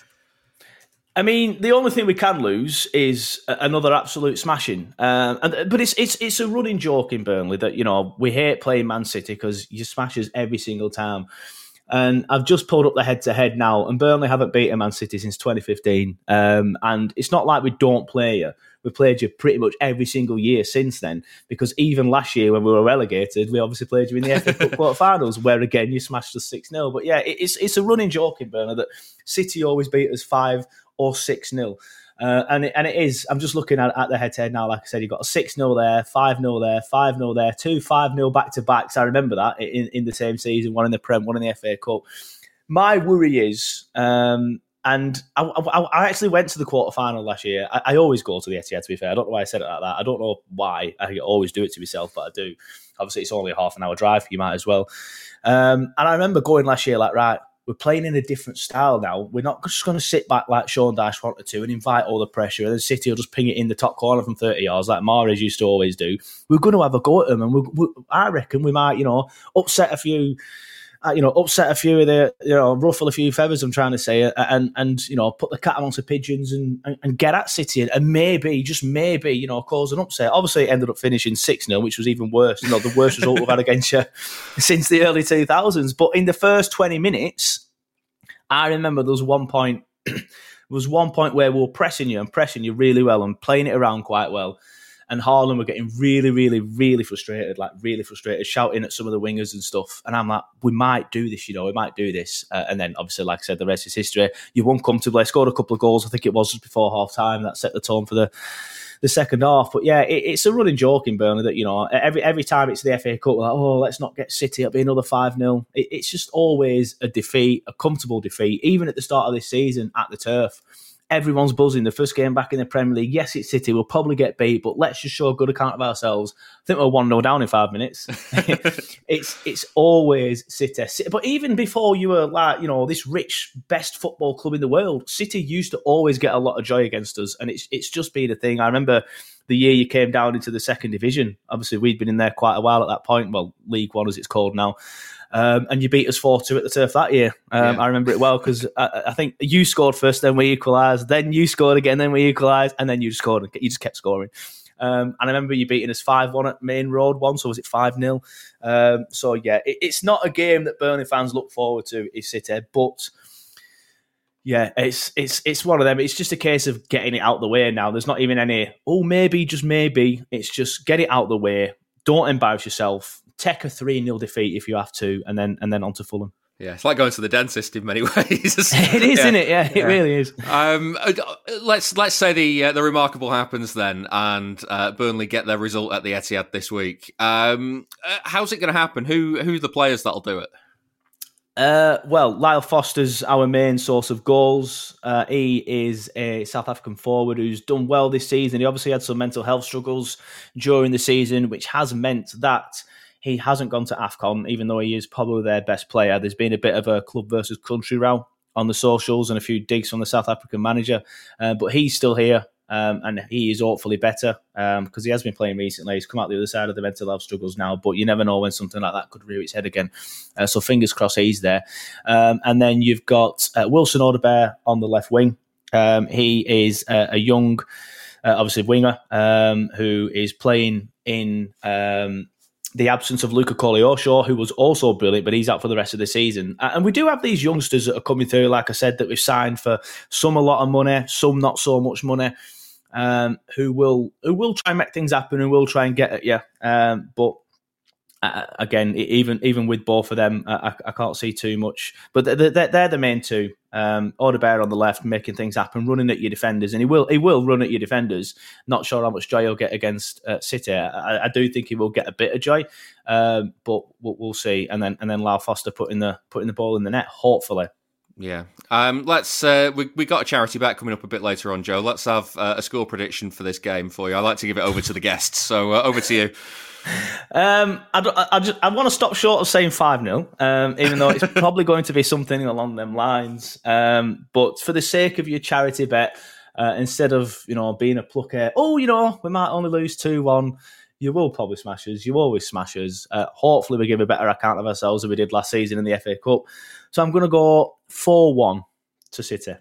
I mean, the only thing we can lose is another absolute smashing. But it's a running joke in Burnley that, we hate playing Man City because you smash us every single time. And I've just pulled up the head-to-head now, and Burnley haven't beaten Man City since 2015. And it's not like we don't play you. We played you pretty much every single year since then, because even last year when we were relegated, we obviously played you in the FA Cup quarterfinals, where again you smashed us 6-0. But yeah, it's a running joke in Burnley that City always beat us 5 or 6-0. And it is. I'm just looking at the head-to-head now. Like I said, you've got a 6-0 there, 5-0 there, 5-0 there, 2 5-0 back-to-backs. I remember that in the same season, one in the Prem, one in the FA Cup. My worry is, and I actually went to the quarter-final last year. I always go to the Etihad, to be fair. I don't know why I said it like that. I don't know why. I always do it to myself, but I do. Obviously, it's only a half an hour drive. You might as well. And I remember going last year like, right, we're playing in a different style now. We're not just going to sit back like Sean Dyche wanted to and invite all the pressure, and then City will just ping it in the top corner from 30 yards like Mahrez used to always do. We're going to have a go at them, and I reckon we might, upset a few of the, ruffle a few feathers, I'm trying to say, and put the cat amongst the pigeons and get at City and maybe, just maybe, cause an upset. Obviously, it ended up finishing 6-0, which was even worse. The worst result we've had against you since the early 2000s. But in the first 20 minutes, I remember there was one point where we were pressing you really well and playing it around quite well. And Haaland were getting really, really, really frustrated, shouting at some of the wingers and stuff. And I'm like, we might do this, we might do this. And then, obviously, like I said, the rest is history. You won comfortably, scored a couple of goals. I think it was just before half-time. That set the tone for the second half. But yeah, it's a running joke in Burnley that, every time it's the FA Cup, we're like, oh, let's not get City, it'll be another 5-0. It's just always a defeat, a comfortable defeat, even at the start of this season at the Turf. Everyone's buzzing. The first game back in the Premier League. Yes, it's City. We'll probably get beat, but let's just show a good account of ourselves. I think we're 1-0 down in 5 minutes. It's always City. But even before you were this rich, best football club in the world, City used to always get a lot of joy against us, and it's just been a thing. I remember the year you came down into the second division. Obviously, we'd been in there quite a while at that point. Well, League One as it's called now. And you beat us 4-2 at the Turf that year. I remember it well because I think you scored first, then we equalised, then you scored again, then we equalised, and then you just scored. You just kept scoring. And I remember you beating us 5-1 at Main Road once, or was it 5-0? So yeah, it's not a game that Burnley fans look forward to, is City, but yeah, it's one of them. It's just a case of getting it out the way now. There's not even any, maybe, just maybe. It's just get it out the way. Don't embarrass yourself. Take a 3-0 defeat if you have to, and then on to Fulham. Yeah, it's like going to the dentist in many ways. It is, isn't it? Yeah, it really is. Let's say the remarkable happens then, and Burnley get their result at the Etihad this week. How's it going to happen? Who are the players that'll do it? Well, Lyle Foster's our main source of goals. He is a South African forward who's done well this season. He obviously had some mental health struggles during the season, which has meant that he hasn't gone to AFCON, even though he is probably their best player. There's been a bit of a club versus country row on the socials and a few digs from the South African manager. But he's still here. And he is hopefully better because he has been playing recently. He's come out the other side of the mental health struggles now, but you never know when something like that could rear its head again. So fingers crossed he's there. And then you've got Wilson Odebear on the left wing. He is a young, obviously, winger who is playing in the absence of Luca Koleosho, who was also brilliant, but he's out for the rest of the season. And we do have these youngsters that are coming through, like I said, that we've signed for some a lot of money, some not so much money, who will try and make things happen and will try and get at you. But again, even with both of them, I can't see too much. But they're the main two. Odebear on the left, making things happen, running at your defenders, and he will run at your defenders. Not sure how much joy he'll get against City. I do think he will get a bit of joy, but we'll see. And then Lyle Foster putting the ball in the net, hopefully. Yeah. Let's. We got a charity bet coming up a bit later on, Joe. Let's have a score prediction for this game for you. I like to give it over to the guests, so over to you. I want to stop short of saying 5-0, even though it's probably going to be something along them lines. But for the sake of your charity bet, instead of being a plucky, we might only lose 2-1. You will probably smash us. You always smash us. Hopefully, we give a better account of ourselves than we did last season in the FA Cup. So I'm going to go 4-1 to City.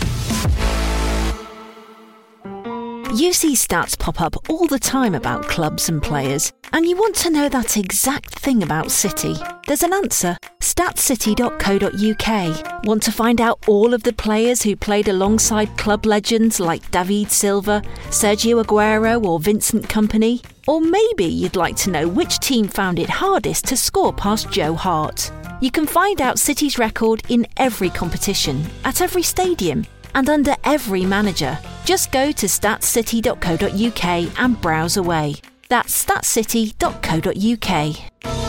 You see stats pop up all the time about clubs and players, and you want to know that exact thing about City. There's an answer. Statscity.co.uk. Want to find out all of the players who played alongside club legends like David Silva, Sergio Aguero or Vincent Kompany? Or maybe you'd like to know which team found it hardest to score past Joe Hart. You can find out City's record in every competition, at every stadium, and under every manager. Just go to statscity.co.uk and browse away. That's statscity.co.uk.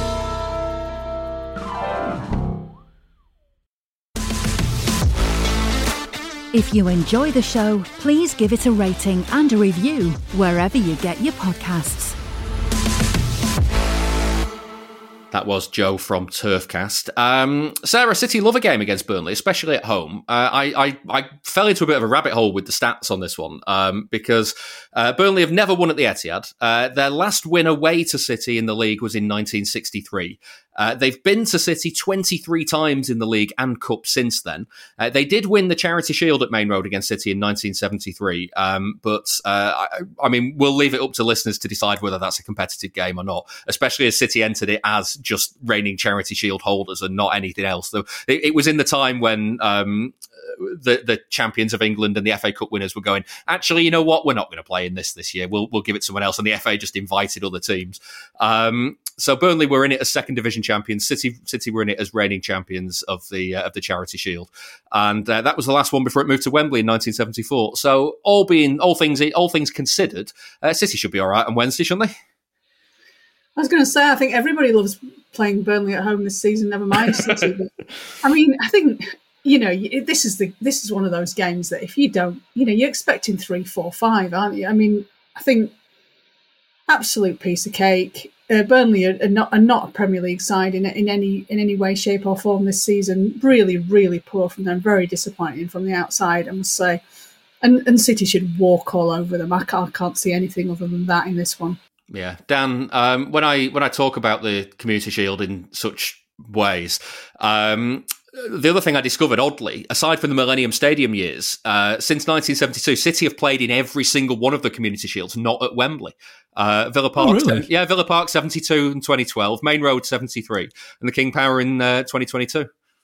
If you enjoy the show, please give it a rating and a review wherever you get your podcasts. That was Joe from Turfcast. Sarah, City love a game against Burnley, especially at home. I fell into a bit of a rabbit hole with the stats on this one because Burnley have never won at the Etihad. Their last win away to City in the league was in 1963. They've been to City 23 times in the league and cup since then. They did win the Charity Shield at Main Road against City in 1973, but we'll leave it up to listeners to decide whether that's a competitive game or not, especially as City entered it as just reigning Charity Shield holders and not anything else. So it was in the time when the champions of England and the FA Cup winners were going, actually, you know what? We're not going to play in this year. We'll give it to someone else. And the FA just invited other teams. So Burnley were in it as second division champions. City were in it as reigning champions of the Charity Shield, and that was the last one before it moved to Wembley in 1974. So all things considered, City should be all right on Wednesday, shouldn't they? I was going to say, I think everybody loves playing Burnley at home this season. Never mind City. But, I think this is one of those games that if you don't, you're expecting 3, 4, 5, aren't you? I think absolute piece of cake. Burnley are not a Premier League side in any way, shape or form this season. Really, really poor from them. Very disappointing from the outside, I must say. And City should walk all over them. I can't see anything other than that in this one. Yeah, Dan. When I talk about the Community Shield in such ways, the other thing I discovered, oddly, aside from the Millennium Stadium years, since 1972, City have played in every single one of the Community Shields, not at Wembley. Villa Park, Villa Park 72 in 2012, Main Road 73, and the King Power in 2022.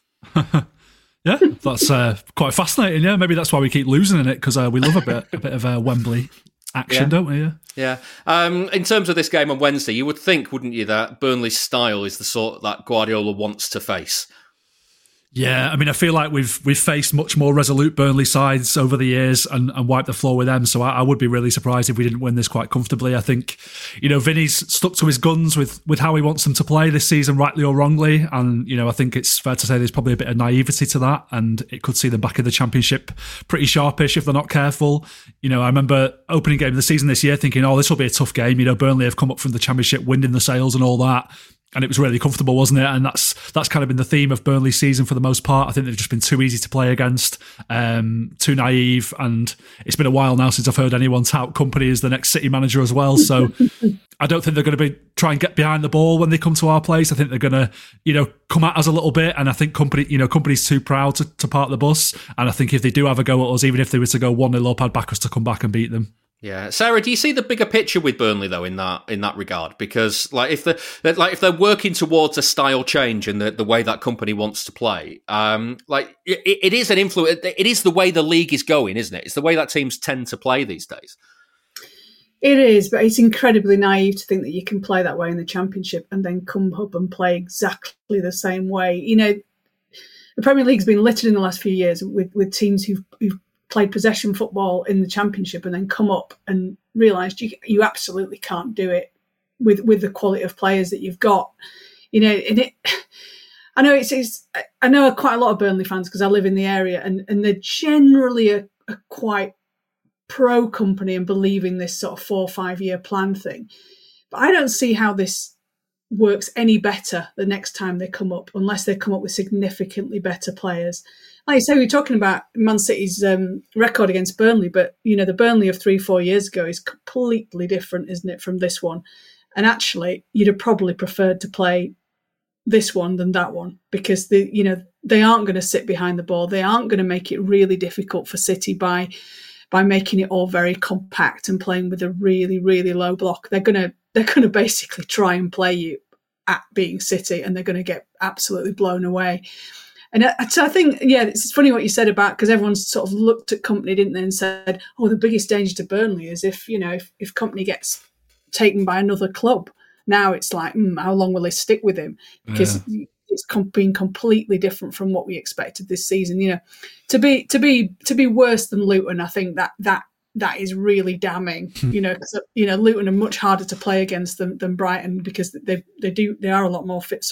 Yeah, that's quite fascinating. Yeah, maybe that's why we keep losing in it, because we love a bit of Wembley action, don't we? Yeah. In terms of this game on Wednesday, you would think, wouldn't you, that Burnley's style is the sort that Guardiola wants to face? Yeah, I mean, I feel like we've faced much more resolute Burnley sides over the years and wiped the floor with them. So I would be really surprised if we didn't win this quite comfortably. I think, Vinny's stuck to his guns with how he wants them to play this season, rightly or wrongly. And, I think it's fair to say there's probably a bit of naivety to that. And it could see them back in the Championship pretty sharpish if they're not careful. I remember opening game of the season this year thinking, this will be a tough game. Burnley have come up from the Championship, winning the Sales and all that. And it was really comfortable, wasn't it? And that's kind of been the theme of Burnley's season for the most part. I think they've just been too easy to play against, too naive. And it's been a while now since I've heard anyone tout Kompany as the next City manager as well. So I don't think they're going to try and get behind the ball when they come to our place. I think they're going to, come at us a little bit. And I think Kompany's too proud to park the bus. And I think if they do have a go at us, even if they were to go 1-0 up, I'd back us to come back and beat them. Yeah, Sarah, do you see the bigger picture with Burnley though in that regard? Because if they're working towards a style change in the way that Kompany wants to play, it is an influence. It is the way the league is going, isn't it? It's the way that teams tend to play these days. It is, but it's incredibly naive to think that you can play that way in the Championship and then come up and play exactly the same way. The Premier League's been littered in the last few years with teams who've played possession football in the Championship and then come up and realised you absolutely can't do it with the quality of players that you've got. I know quite a lot of Burnley fans because I live in the area and they're generally a quite pro Kompany and believe in this sort of 4 or 5 year plan thing. But I don't see how this works any better the next time they come up, unless they come up with significantly better players. Like you say, we're talking about Man City's record against Burnley, but the Burnley of 3-4 years ago is completely different, isn't it, from this one? And actually, you'd have probably preferred to play this one than that one because they aren't going to sit behind the ball. They aren't going to make it really difficult for City by making it all very compact and playing with a really, really low block. They're going to basically try and play you at being City, and they're going to get absolutely blown away. And so I think, it's funny what you said about, because everyone's sort of looked at Kompany, didn't they, and said, the biggest danger to Burnley is if Kompany gets taken by another club. Now it's like, how long will they stick with him? Because it's been completely different from what we expected this season. To be worse than Luton, I think that is really damning. Because Luton are much harder to play against than Brighton because they are a lot more fit.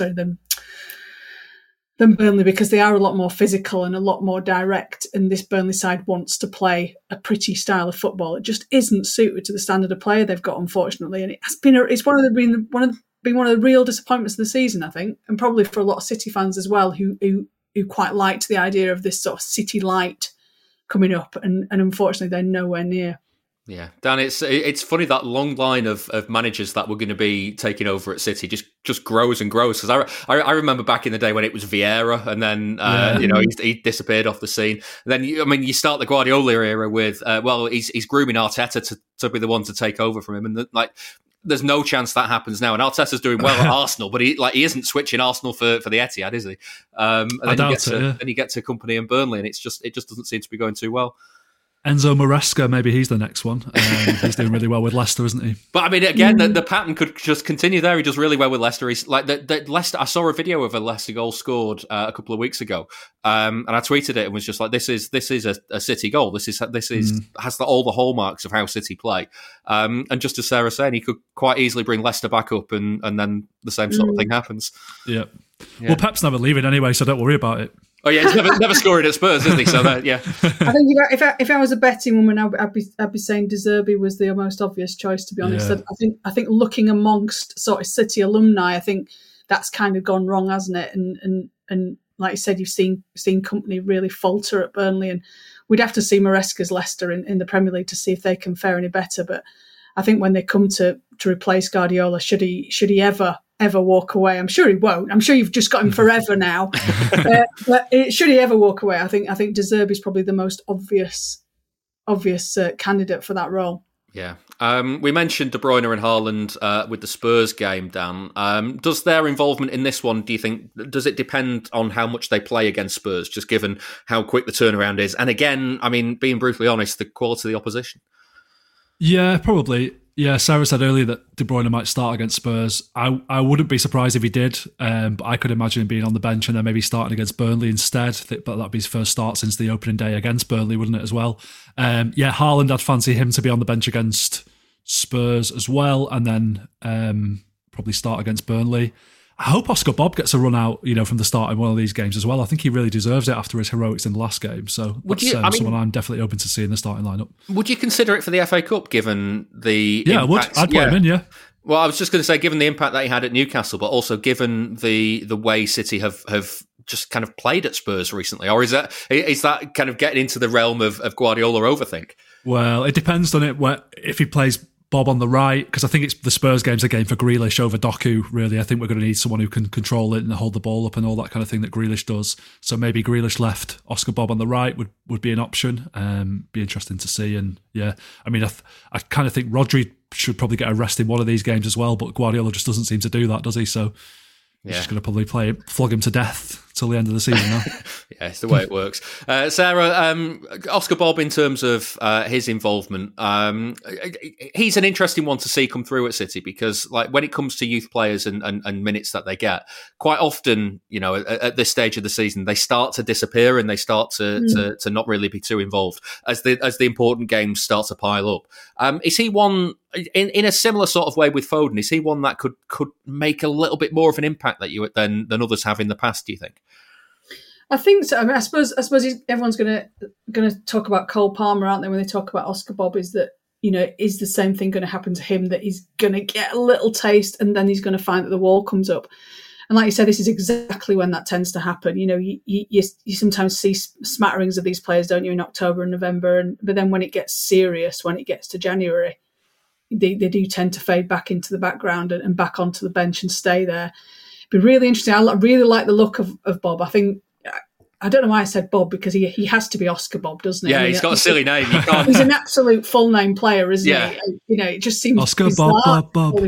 Than Burnley, because they are a lot more physical and a lot more direct, and this Burnley side wants to play a pretty style of football. It just isn't suited to the standard of player they've got, unfortunately, and it's been one of the real disappointments of the season, I think, and probably for a lot of City fans as well, who quite liked the idea of this sort of City light coming up, and unfortunately they're nowhere near. Yeah, Dan, it's funny that long line of managers that were going to be taking over at City just grows and grows. Because I remember back in the day when it was Vieira, and then he disappeared off the scene. And then you start the Guardiola era with he's grooming Arteta to be the one to take over from him, and there's no chance that happens now. And Arteta's doing well at Arsenal, but he isn't switching Arsenal for the Etihad, is he? And then you get to Kompany and Burnley, and it just doesn't seem to be going too well. Enzo Maresca, maybe he's the next one. He's doing really well with Leicester, isn't he? But I mean, again, the pattern could just continue there. He does really well with Leicester. He's like Leicester. I saw a video of a Leicester goal scored a couple of weeks ago, and I tweeted it and was just like, "This is a City goal. This has all the hallmarks of how City play." And just as Sarah saying, he could quite easily bring Leicester back up, and then the same sort of thing happens. Yeah. Well, Pep's never leaving anyway, so don't worry about it. Oh yeah, he's never scoring at Spurs, is he? So yeah. I think if I was a betting woman, I'd be saying De Zerbi was the most obvious choice, to be honest. Yeah. I think looking amongst sort of City alumni, I think that's kind of gone wrong, hasn't it? And like you said, you've seen Kompany really falter at Burnley, and we'd have to see Maresca's Leicester in the Premier League to see if they can fare any better. But I think when they come to replace Guardiola, should he ever walk away? I'm sure he won't. I'm sure you've just got him forever now. But should he ever walk away, I think De Zerbi is probably the most obvious candidate for that role. Yeah. We mentioned De Bruyne and Haaland with the Spurs game, Dan. Does their involvement in this one, do you think, does it depend on how much they play against Spurs, just given how quick the turnaround is? And again, I mean, being brutally honest, the quality of the opposition. Yeah, probably. Yeah, Sarah said earlier that De Bruyne might start against Spurs. I wouldn't be surprised if he did, but I could imagine him being on the bench and then maybe starting against Burnley instead. But that'd be his first start since the opening day against Burnley, wouldn't it, as well? Haaland, I'd fancy him to be on the bench against Spurs as well, and then probably start against Burnley. I hope Oscar Bob gets a run out, from the start in one of these games as well. I think he really deserves it after his heroics in the last game. So that's someone I'm definitely open to seeing the starting lineup. Would you consider it for the FA Cup, given the impact? I would. I'd put him in, yeah. Well, I was just going to say, given the impact that he had at Newcastle, but also given the way City have just kind of played at Spurs recently, or is that kind of getting into the realm of Guardiola overthink? Well, it depends on it. If he plays Bob on the right, because I think it's the Spurs game's a game for Grealish over Doku, really. I think we're going to need someone who can control it and hold the ball up and all that kind of thing that Grealish does. So maybe Grealish left, Oscar Bob on the right would be an option. Be interesting to see. And yeah, I mean, I kind of think Rodri should probably get a rest in one of these games as well, but Guardiola just doesn't seem to do that, does he? So he's just going to probably flog him to death till the end of the season now. Yeah, it's the way it works. Sarah, Oscar Bob, in terms of his involvement, he's an interesting one to see come through at City, because when it comes to youth players and minutes that they get, quite often, at this stage of the season, they start to disappear and they start to not really be too involved as the important games start to pile up. Is he one, in a similar sort of way with Foden, is he one that could make a little bit more of an impact than others have in the past, do you think? I think so. I mean, I suppose everyone's going to talk about Cole Palmer, aren't they? When they talk about Oscar Bob, is that is the same thing going to happen to him, that he's going to get a little taste and then he's going to find that the wall comes up. And like you said, this is exactly when that tends to happen. You sometimes see smatterings of these players, don't you, in October and November, but then when it gets serious, when it gets to January, they do tend to fade back into the background and back onto the bench and stay there. It'd be really interesting. I really like the look of Bob. I don't know why I said Bob, because he has to be Oscar Bob, doesn't he? Yeah, he's got a silly name. He's an absolute full name player, isn't he? It just seems Oscar Bob.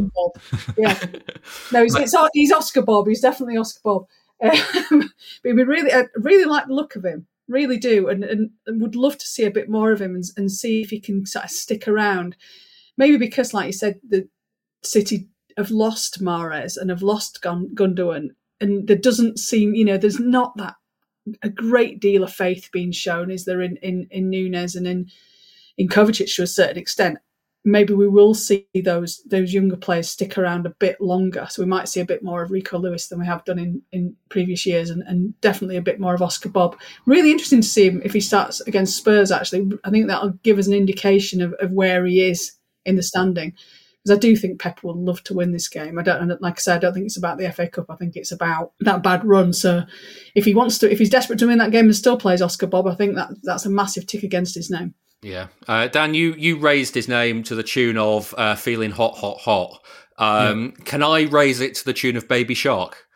Yeah, no, he's Oscar Bob. He's definitely Oscar Bob. But I really like the look of him, really do, and would love to see a bit more of him and see if he can sort of stick around. Maybe because, like you said, the City have lost Mahrez and have lost Gundogan, and there doesn't seem, there's not that a great deal of faith being shown, is there, in Nunez and in Kovacic to a certain extent. Maybe we will see those younger players stick around a bit longer. So we might see a bit more of Rico Lewis than we have done in previous years, and definitely a bit more of Oscar Bob. Really interesting to see him if he starts against Spurs, actually. I think that'll give us an indication of where he is in the standing. Because I do think Pep will love to win this game. Like I said, I don't think it's about the FA Cup. I think it's about that bad run. So if he's desperate to win that game and still plays Oscar Bob, I think that's a massive tick against his name. Yeah. Dan, you raised his name to the tune of Feeling Hot, Hot, Hot. Can I raise it to the tune of Baby Shark?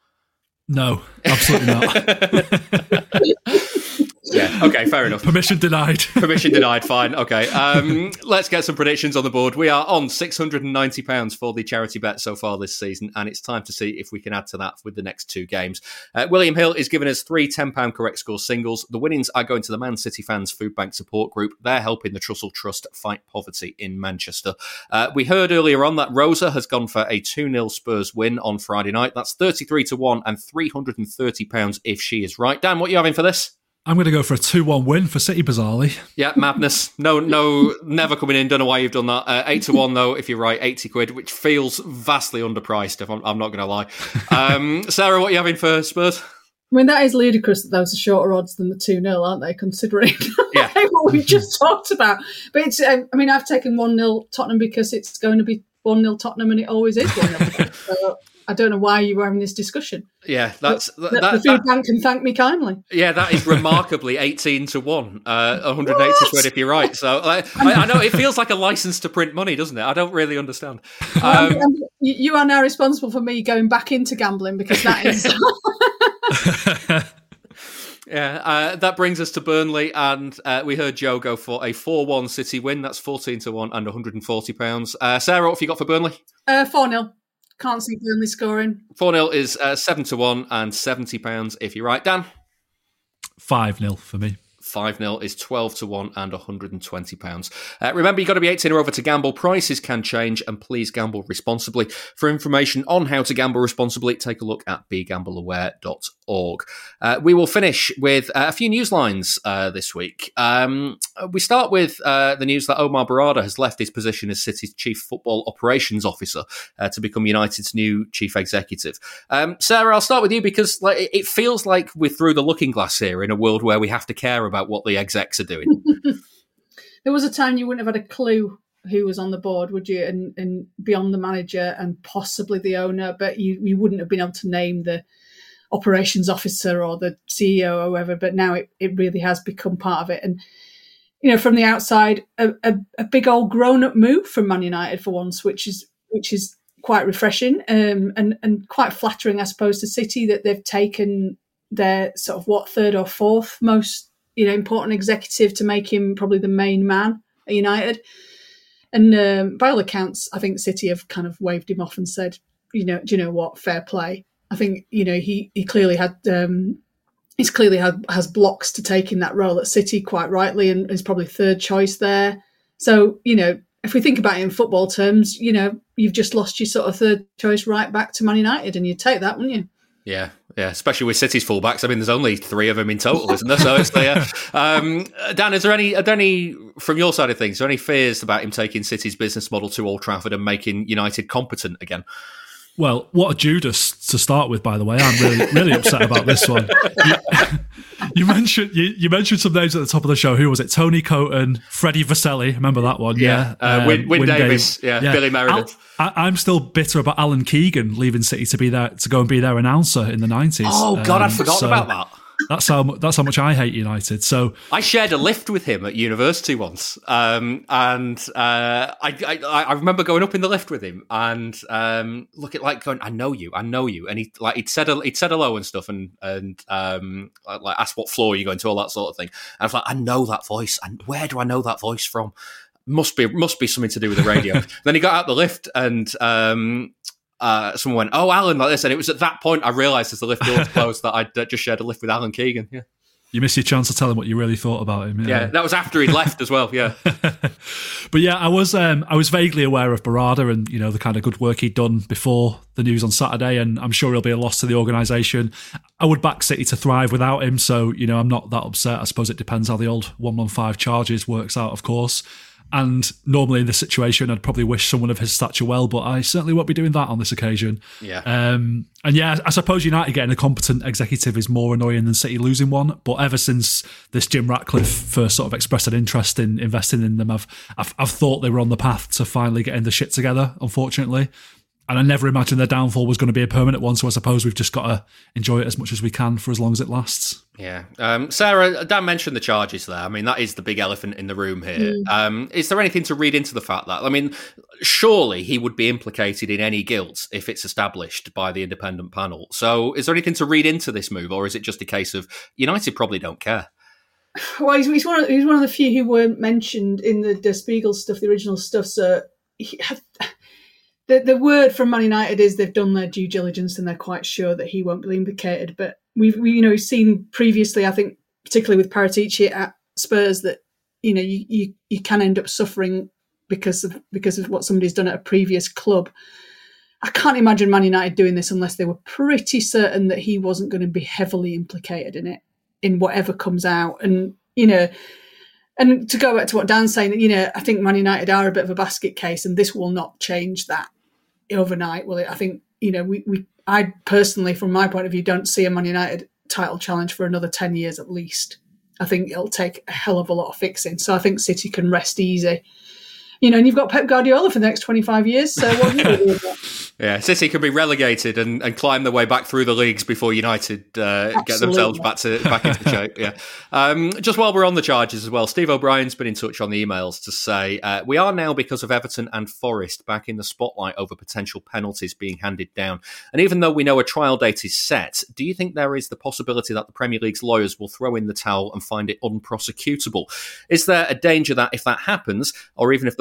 No, absolutely not. Yeah, okay, fair enough. Permission denied. Permission denied, fine, okay. Let's get some predictions on the board. We are on £690 for the charity bet so far this season, and it's time to see if we can add to that with the next two games. William Hill is giving us 3 £10 correct score singles. The winnings are going to the Man City Fans Food Bank Support Group. They're helping the Trussell Trust fight poverty in Manchester. We heard earlier on that Rosa has gone for a 2-0 Spurs win on Friday night. That's 33-1 and £330 if she is right. Dan, what are you having for this? I'm going to go for a 2-1 win for City, bizarrely. Yeah, madness. No, never coming in. Don't know why you've done that. 8-1 though, if you're right, 80 quid, which feels vastly underpriced, if I'm not going to lie. Sarah, what are you having for Spurs? I mean, that is ludicrous that those are shorter odds than the 2-0, aren't they, considering what we just talked about. But it's, I've taken 1-0 Tottenham because it's going to be 1-0 Tottenham, and it always is 1-0. So I don't know why you were having this discussion. Yeah, the food bank can thank me kindly. Yeah, that is remarkably 18-1, 180 quid if you're right. So I know it feels like a license to print money, doesn't it? I don't really understand. You are now responsible for me going back into gambling, because that is. Yeah, that brings us to Burnley, and we heard Joe go for a 4-1 City win. That's 14-1 and £140. Sarah, what have you got for Burnley? 4-0. Can't see Burnley scoring. 4-0 is 7-1 and £70 if you're right. Dan? 5-0 for me. 5-0 is 12-1 and £120. Remember, you've got to be 18 or over to gamble. Prices can change, and please gamble responsibly. For information on how to gamble responsibly, take a look at begambleaware.org. We will finish with a few news lines this week. We start with the news that Omar Barada has left his position as City's Chief Football Operations Officer to become United's new Chief Executive. Sarah, I'll start with you because it feels like we're through the looking glass here in a world where we have to care about what the execs are doing. There was a time you wouldn't have had a clue who was on the board, would you? And beyond the manager and possibly the owner, but you wouldn't have been able to name the operations officer or the CEO or whoever. But now it really has become part of it. And, you know, from the outside, a big old grown-up move from Man United for once, which is quite refreshing and quite flattering, I suppose, to City, that they've taken their sort of third or fourth most important executive to make him probably the main man at United. And by all accounts, I think City have kind of waved him off and said, do you know what, fair play. I think he clearly had has blocks to take in that role at City, quite rightly, and is probably third choice there. So if we think about it in football terms, you've just lost your sort of third choice right back to Man United, and you'd take that, wouldn't you? Yeah, especially with City's fullbacks. I mean, there's only 3 of them in total, isn't there? So it's there. Dan, are there any, from your side of things, are there any fears about him taking City's business model to Old Trafford and making United competent again? Well, what a Judas to start with, by the way. I'm really upset about this one. You mentioned some names at the top of the show. Who was it? Tony Coton, Freddie Vaselli. Remember that one? Yeah. Win Davis. Yeah. Billy Meredith. I'm still bitter about Alan Keegan leaving City to go and be their announcer in the 90s. Oh God, I'd forgotten about that. That's how much I hate United. So I shared a lift with him at university once, and I remember going up in the lift with him and going, I know you, and he'd said hello and stuff, and asked what floor you're going to, all that sort of thing. And I was like, I know that voice, and where do I know that voice from? Must be something to do with the radio. Then he got out the lift and someone went, "Oh, Alan," like this, and it was at that point I realised as the lift door closed that I'd just shared a lift with Alan Keegan. Yeah, you missed your chance to tell him what you really thought about him. Yeah, that was after he'd left as well. Yeah, but yeah, I was vaguely aware of Barada and the kind of good work he'd done before the news on Saturday, and I'm sure he'll be a loss to the organisation. I would back City to thrive without him, so I'm not that upset. I suppose it depends how the old 115 charges works out, of course. And normally in this situation, I'd probably wish someone of his stature well, but I certainly won't be doing that on this occasion. Yeah. And yeah, I suppose United getting a competent executive is more annoying than City losing one. But ever since this Jim Ratcliffe first sort of expressed an interest in investing in them, I've thought they were on the path to finally getting the shit together, unfortunately. And I never imagined their downfall was going to be a permanent one, so I suppose we've just got to enjoy it as much as we can for as long as it lasts. Yeah. Sarah, Dan mentioned the charges there. I mean, that is the big elephant in the room here. Is there anything to read into the fact that, I mean, surely he would be implicated in any guilt if it's established by the independent panel. So is there anything to read into this move, or is it just a case of United probably don't care? Well, he's one of the few who weren't mentioned in the Der Spiegel stuff, the original stuff, so The word from Man United is they've done their due diligence and they're quite sure that he won't be implicated. But we've seen previously, I think, particularly with Paratici at Spurs, that you can end up suffering because of what somebody's done at a previous club. I can't imagine Man United doing this unless they were pretty certain that he wasn't going to be heavily implicated in it, in whatever comes out. And and to go back to what Dan's saying, I think Man United are a bit of a basket case, and this will not change that overnight, will it? I think, I personally, from my point of view, don't see a Man United title challenge for another 10 years at least. I think it'll take a hell of a lot of fixing. So I think City can rest easy. And you've got Pep Guardiola for the next 25 years, so what do you do with that? Yeah, City can be relegated and climb their way back through the leagues before United get themselves back into shape. Yeah. Just while we're on the charges as well, Steve O'Brien's been in touch on the emails to say, we are now, because of Everton and Forest, back in the spotlight over potential penalties being handed down. And even though we know a trial date is set, do you think there is the possibility that the Premier League's lawyers will throw in the towel and find it unprosecutable? Is there a danger that if that happens, or even if the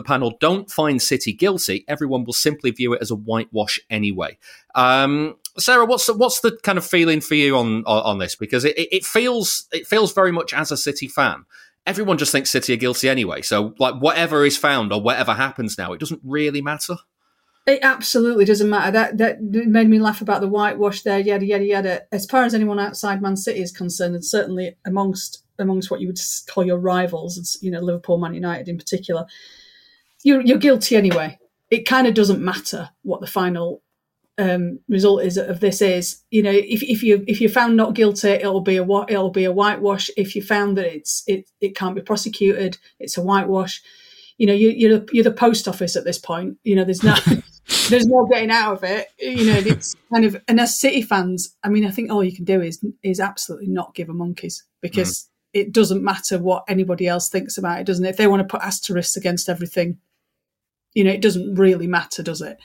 panel don't find City guilty, everyone will simply view it as a whitewash anyway. Sarah, what's the kind of feeling for you on this? Because it feels very much, as a City fan, everyone just thinks City are guilty anyway. So, like, whatever is found or whatever happens now, it doesn't really matter. It absolutely doesn't matter. That made me laugh about the whitewash there, yada, yada, yada. As far as anyone outside Man City is concerned, and certainly amongst what you would call your rivals, Liverpool, Man United in particular, you're guilty anyway. It kind of doesn't matter what the final result is of this is. If you're found not guilty, it'll be a whitewash. If you found that it can't be prosecuted, it's a whitewash. You're the post office at this point. There's no getting out of it. It's kind of, and as City fans, I mean, I think all you can do is absolutely not give a monkeys, because it doesn't matter what anybody else thinks about it, doesn't it? If they want to put asterisks against everything, it doesn't really matter, does it?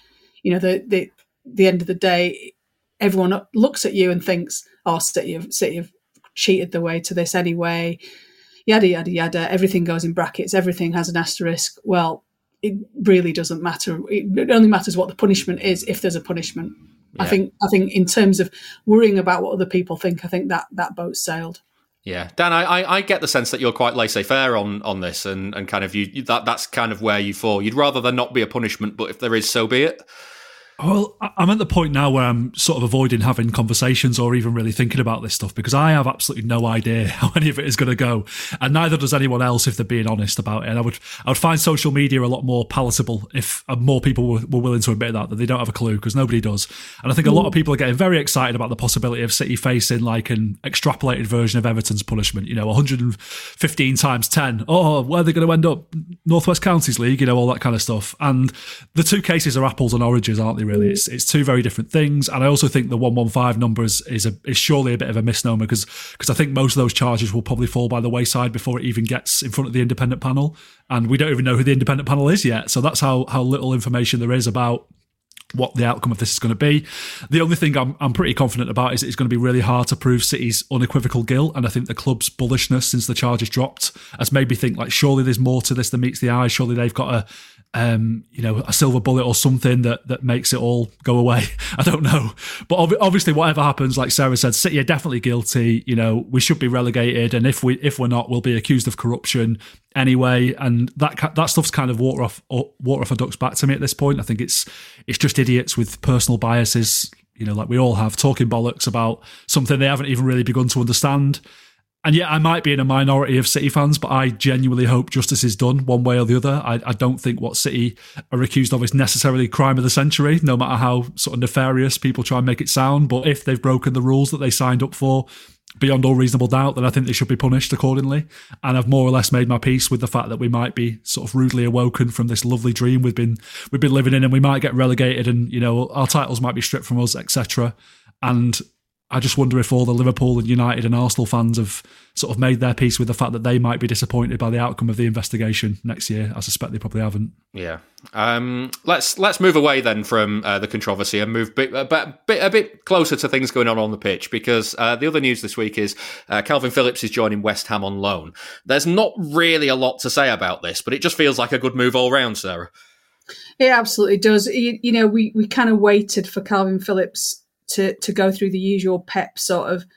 The end of the day, everyone looks at you and thinks, "Oh, City have cheated their way to this anyway." Yada yada yada. Everything goes in brackets. Everything has an asterisk. Well, it really doesn't matter. It only matters what the punishment is, if there's a punishment. Yeah. I think in terms of worrying about what other people think, I think that boat sailed. Yeah, Dan, I get the sense that you're quite laissez-faire on this, and kind of that's kind of where you fall. You'd rather there not be a punishment, but if there is, so be it. Well, I'm at the point now where I'm sort of avoiding having conversations or even really thinking about this stuff, because I have absolutely no idea how any of it is going to go, and neither does anyone else if they're being honest about it. And I would find social media a lot more palatable if more people were willing to admit that they don't have a clue, because nobody does. And I think a lot of people are getting very excited about the possibility of City facing like an extrapolated version of Everton's punishment, 115 times 10. Oh, where are they going to end up? Northwest Counties League, all that kind of stuff. And the two cases are apples and oranges, aren't they, really? It's two very different things. And I also think the 115 numbers is surely a bit of a misnomer, because I think most of those charges will probably fall by the wayside before it even gets in front of the independent panel. And we don't even know who the independent panel is yet. So that's how little information there is about what the outcome of this is going to be. The only thing I'm pretty confident about is it's going to be really hard to prove City's unequivocal guilt, and I think the club's bullishness since the charges dropped has made me think, like, surely there's more to this than meets the eye. Surely they've got a silver bullet or something that makes it all go away. I don't know, but obviously whatever happens, like Sarah said, City are definitely guilty. We should be relegated, and if we're not, we'll be accused of corruption anyway. And that stuff's kind of water off a duck's back to me at this point. I think it's just idiots with personal biases, like we all have, talking bollocks about something they haven't even really begun to understand. And yeah, I might be in a minority of City fans, but I genuinely hope justice is done one way or the other. I don't think what City are accused of is necessarily crime of the century, no matter how sort of nefarious people try and make it sound. But if they've broken the rules that they signed up for beyond all reasonable doubt, then I think they should be punished accordingly. And I've more or less made my peace with the fact that we might be sort of rudely awoken from this lovely dream we've been living in, and we might get relegated, and our titles might be stripped from us, etc. And I just wonder if all the Liverpool and United and Arsenal fans have sort of made their peace with the fact that they might be disappointed by the outcome of the investigation next year. I suspect they probably haven't. Yeah. Let's move away then from the controversy and move a bit closer to things going on the pitch, because the other news this week is Calvin Phillips is joining West Ham on loan. There's not really a lot to say about this, but it just feels like a good move all round, Sarah. It absolutely does. We kind of waited for Calvin Phillips to go through the usual Pep sort of,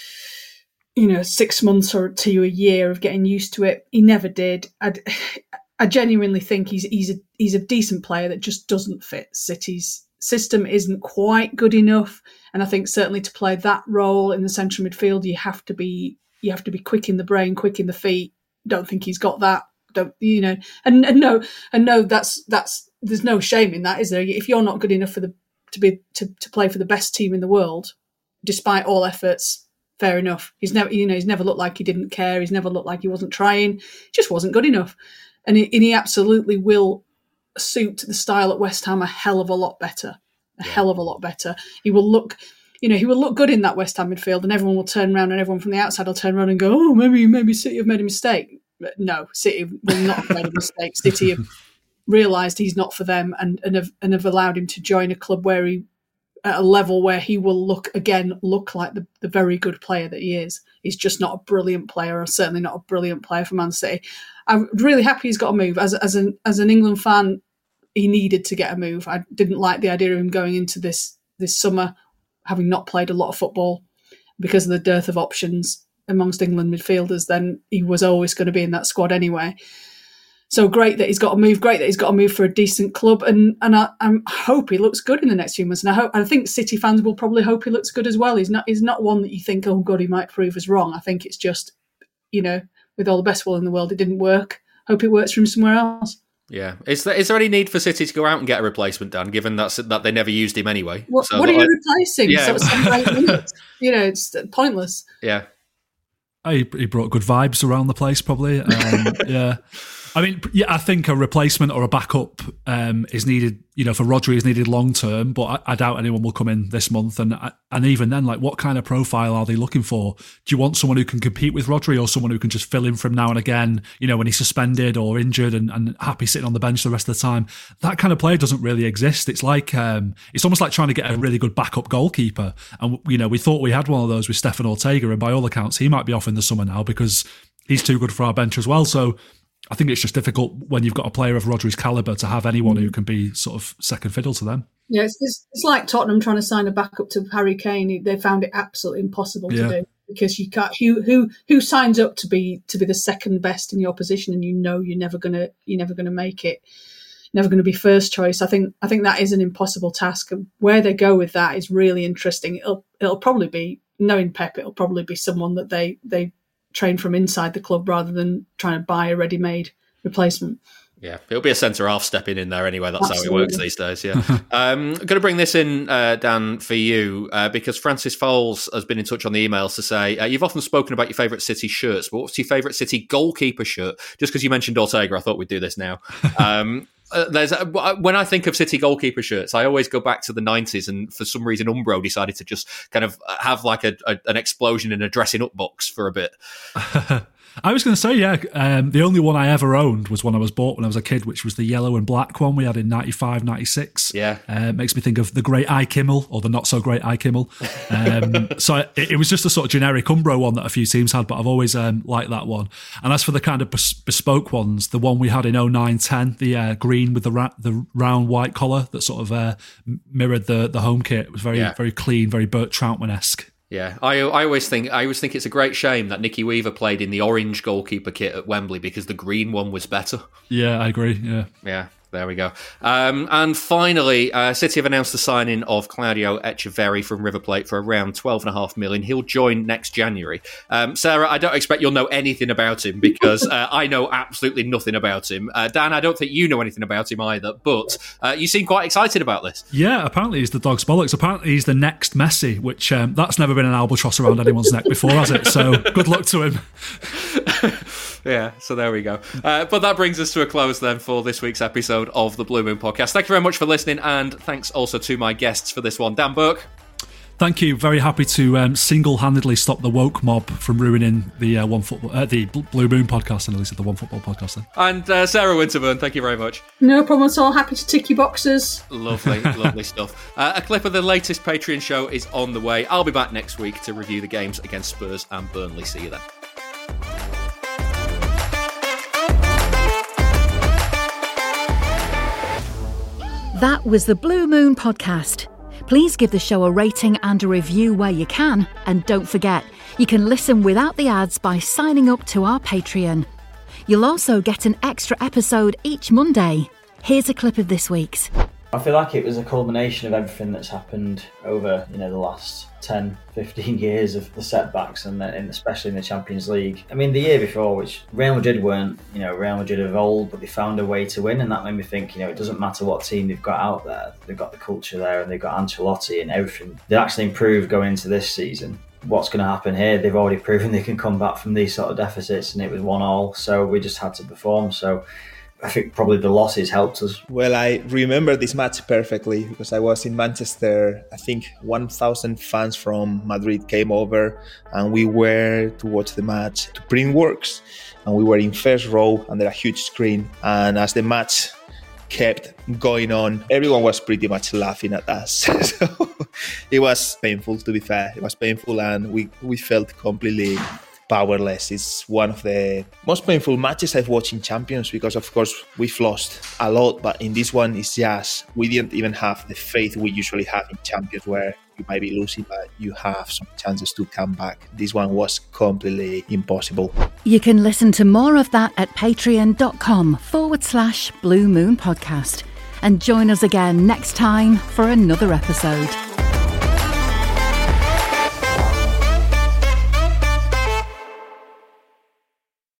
6 months or to a year of getting used to it. He never did. I genuinely think he's a decent player that just doesn't fit City's system. Isn't quite good enough, and I think certainly to play that role in the central midfield, you have to be quick in the brain, quick in the feet. Don't think he's got that. And no, that's there's no shame in that, is there? If you're not good enough to play for the best team in the world, despite all efforts, fair enough. He's never looked like he didn't care. He's never looked like he wasn't trying. Just wasn't good enough, and he absolutely will suit the style at West Ham a hell of a lot better. Hell of a lot better. He will look good in that West Ham midfield, and everyone will turn around, and everyone from the outside will turn around and go, "Oh, maybe City have made a mistake." But no, City will not have made a mistake. City have realised he's not for them, and have allowed him to join a club where he, at a level where he will look like the very good player that he is. he's just not a brilliant player, or certainly not a brilliant player for Man City. I'm really happy he's got a move. As an England fan, he needed to get a move. I didn't like the idea of him going into this summer having not played a lot of football because of the dearth of options amongst England midfielders. Then he was always going to be in that squad anyway. So great that he's got a move. Great that he's got a move for a decent club, and I hope he looks good in the next few months. And I think City fans will probably hope he looks good as well. He's not one that you think, oh God, he might prove us wrong. I think it's just, with all the best will in the world, it didn't work. Hope it works for him somewhere else. Yeah. Is there any need for City to go out and get a replacement, Dan, given that they never used him anyway? What are you replacing? Yeah. So it's 8 minutes. It's pointless. Yeah. He brought good vibes around the place, probably. Yeah. I mean, yeah, I think a replacement or a backup is needed, for Rodri is needed long term, but I doubt anyone will come in this month. And even then, like, what kind of profile are they looking for? Do you want someone who can compete with Rodri, or someone who can just fill in for him now and again, when he's suspended or injured and happy sitting on the bench the rest of the time? That kind of player doesn't really exist. It's like, it's almost like trying to get a really good backup goalkeeper. And, we thought we had one of those with Stefan Ortega, and by all accounts, he might be off in the summer now because he's too good for our bench as well. So I think it's just difficult when you've got a player of Rodri's calibre to have anyone who can be sort of second fiddle to them. Yeah, it's like Tottenham trying to sign a backup to Harry Kane. They found it absolutely impossible to do, because you can't. Who signs up to be the second best in your position, and you're never gonna make it, never gonna be first choice. I think that is an impossible task. And where they go with that is really interesting. It'll probably be, knowing Pep, it'll probably be someone that they train from inside the club rather than trying to buy a ready-made replacement. Yeah, it'll be a centre-half stepping in there anyway. That's Absolutely. how it works these days, yeah. I'm going to bring this in, Dan, for you, because Francis Foles has been in touch on the emails to say, you've often spoken about your favourite City shirts, but what's your favourite City goalkeeper shirt? Just because you mentioned Ortega, I thought we'd do this now. When I think of City goalkeeper shirts, I always go back to the 90s, and for some reason Umbro decided to just kind of have like an explosion in a dressing up box for a bit. I was going to say, the only one I ever owned was one I was bought when I was a kid, which was the yellow and black one we had in 95, 96. Yeah. It makes me think of the great Ike Kimmel, or the not so great Ike Kimmel. So it was just a sort of generic Umbro one that a few teams had, but I've always liked that one. And as for the kind of bespoke ones, the one we had in 09-10, the green with the round white collar that sort of mirrored the home kit, was very, very clean, very Bert Troutman-esque. Yeah, I always think it's a great shame that Nicky Weaver played in the orange goalkeeper kit at Wembley, because the green one was better. Yeah, I agree. Yeah. There we go. And finally, City have announced the signing of Claudio Echeverri from River Plate for around $12.5 million. He'll join next January. Sarah, I don't expect you'll know anything about him, because I know absolutely nothing about him. Dan, I don't think you know anything about him either, but you seem quite excited about this. Yeah, apparently he's the dog's bollocks. Apparently he's the next Messi, which that's never been an albatross around anyone's neck before, has it? So good luck to him. Yeah, so there we go. But that brings us to a close then for this week's episode of the Blue Moon Podcast. Thank you very much for listening, and thanks also to my guests for this one. Dan Burke. Thank you. Very happy to single-handedly stop the woke mob from ruining the the Blue Moon Podcast, and at least the One Football Podcast. Then. And Sarah Winterburn, thank you very much. No problem at all. Happy to tick your boxes. Lovely, lovely stuff. A clip of the latest Patreon show is on the way. I'll be back next week to review the games against Spurs and Burnley. See you then. That was the Blue Moon Podcast. Please give the show a rating and a review where you can. And don't forget, you can listen without the ads by signing up to our Patreon. You'll also get an extra episode each Monday. Here's a clip of this week's. I feel like it was a culmination of everything that's happened over the last 10, 15 years of the setbacks, and especially in the Champions League. I mean, the year before, which Real Madrid weren't, Real Madrid of old, but they found a way to win, and that made me think, it doesn't matter what team they've got out there. They've got the culture there, and they've got Ancelotti and everything. They actually improved going into this season. What's going to happen here? They've already proven they can come back from these sort of deficits, and it was 1-1, so we just had to perform. So I think probably the losses helped us. Well, I remember this match perfectly because I was in Manchester. I think 1,000 fans from Madrid came over and we were to watch the match to Printworks, and we were in first row under a huge screen. And as the match kept going on. Everyone was pretty much laughing at us. So it was painful, to be fair. It was painful, and we felt completely powerless. It's one of the most painful matches I've watched in Champions, because of course we've lost a lot, but in this one it's just we didn't even have the faith we usually have in Champions, where you might be losing but you have some chances to come back. This one was completely impossible. You can listen to more of that at patreon.com/Blue Moon Podcast, and join us again next time for another episode.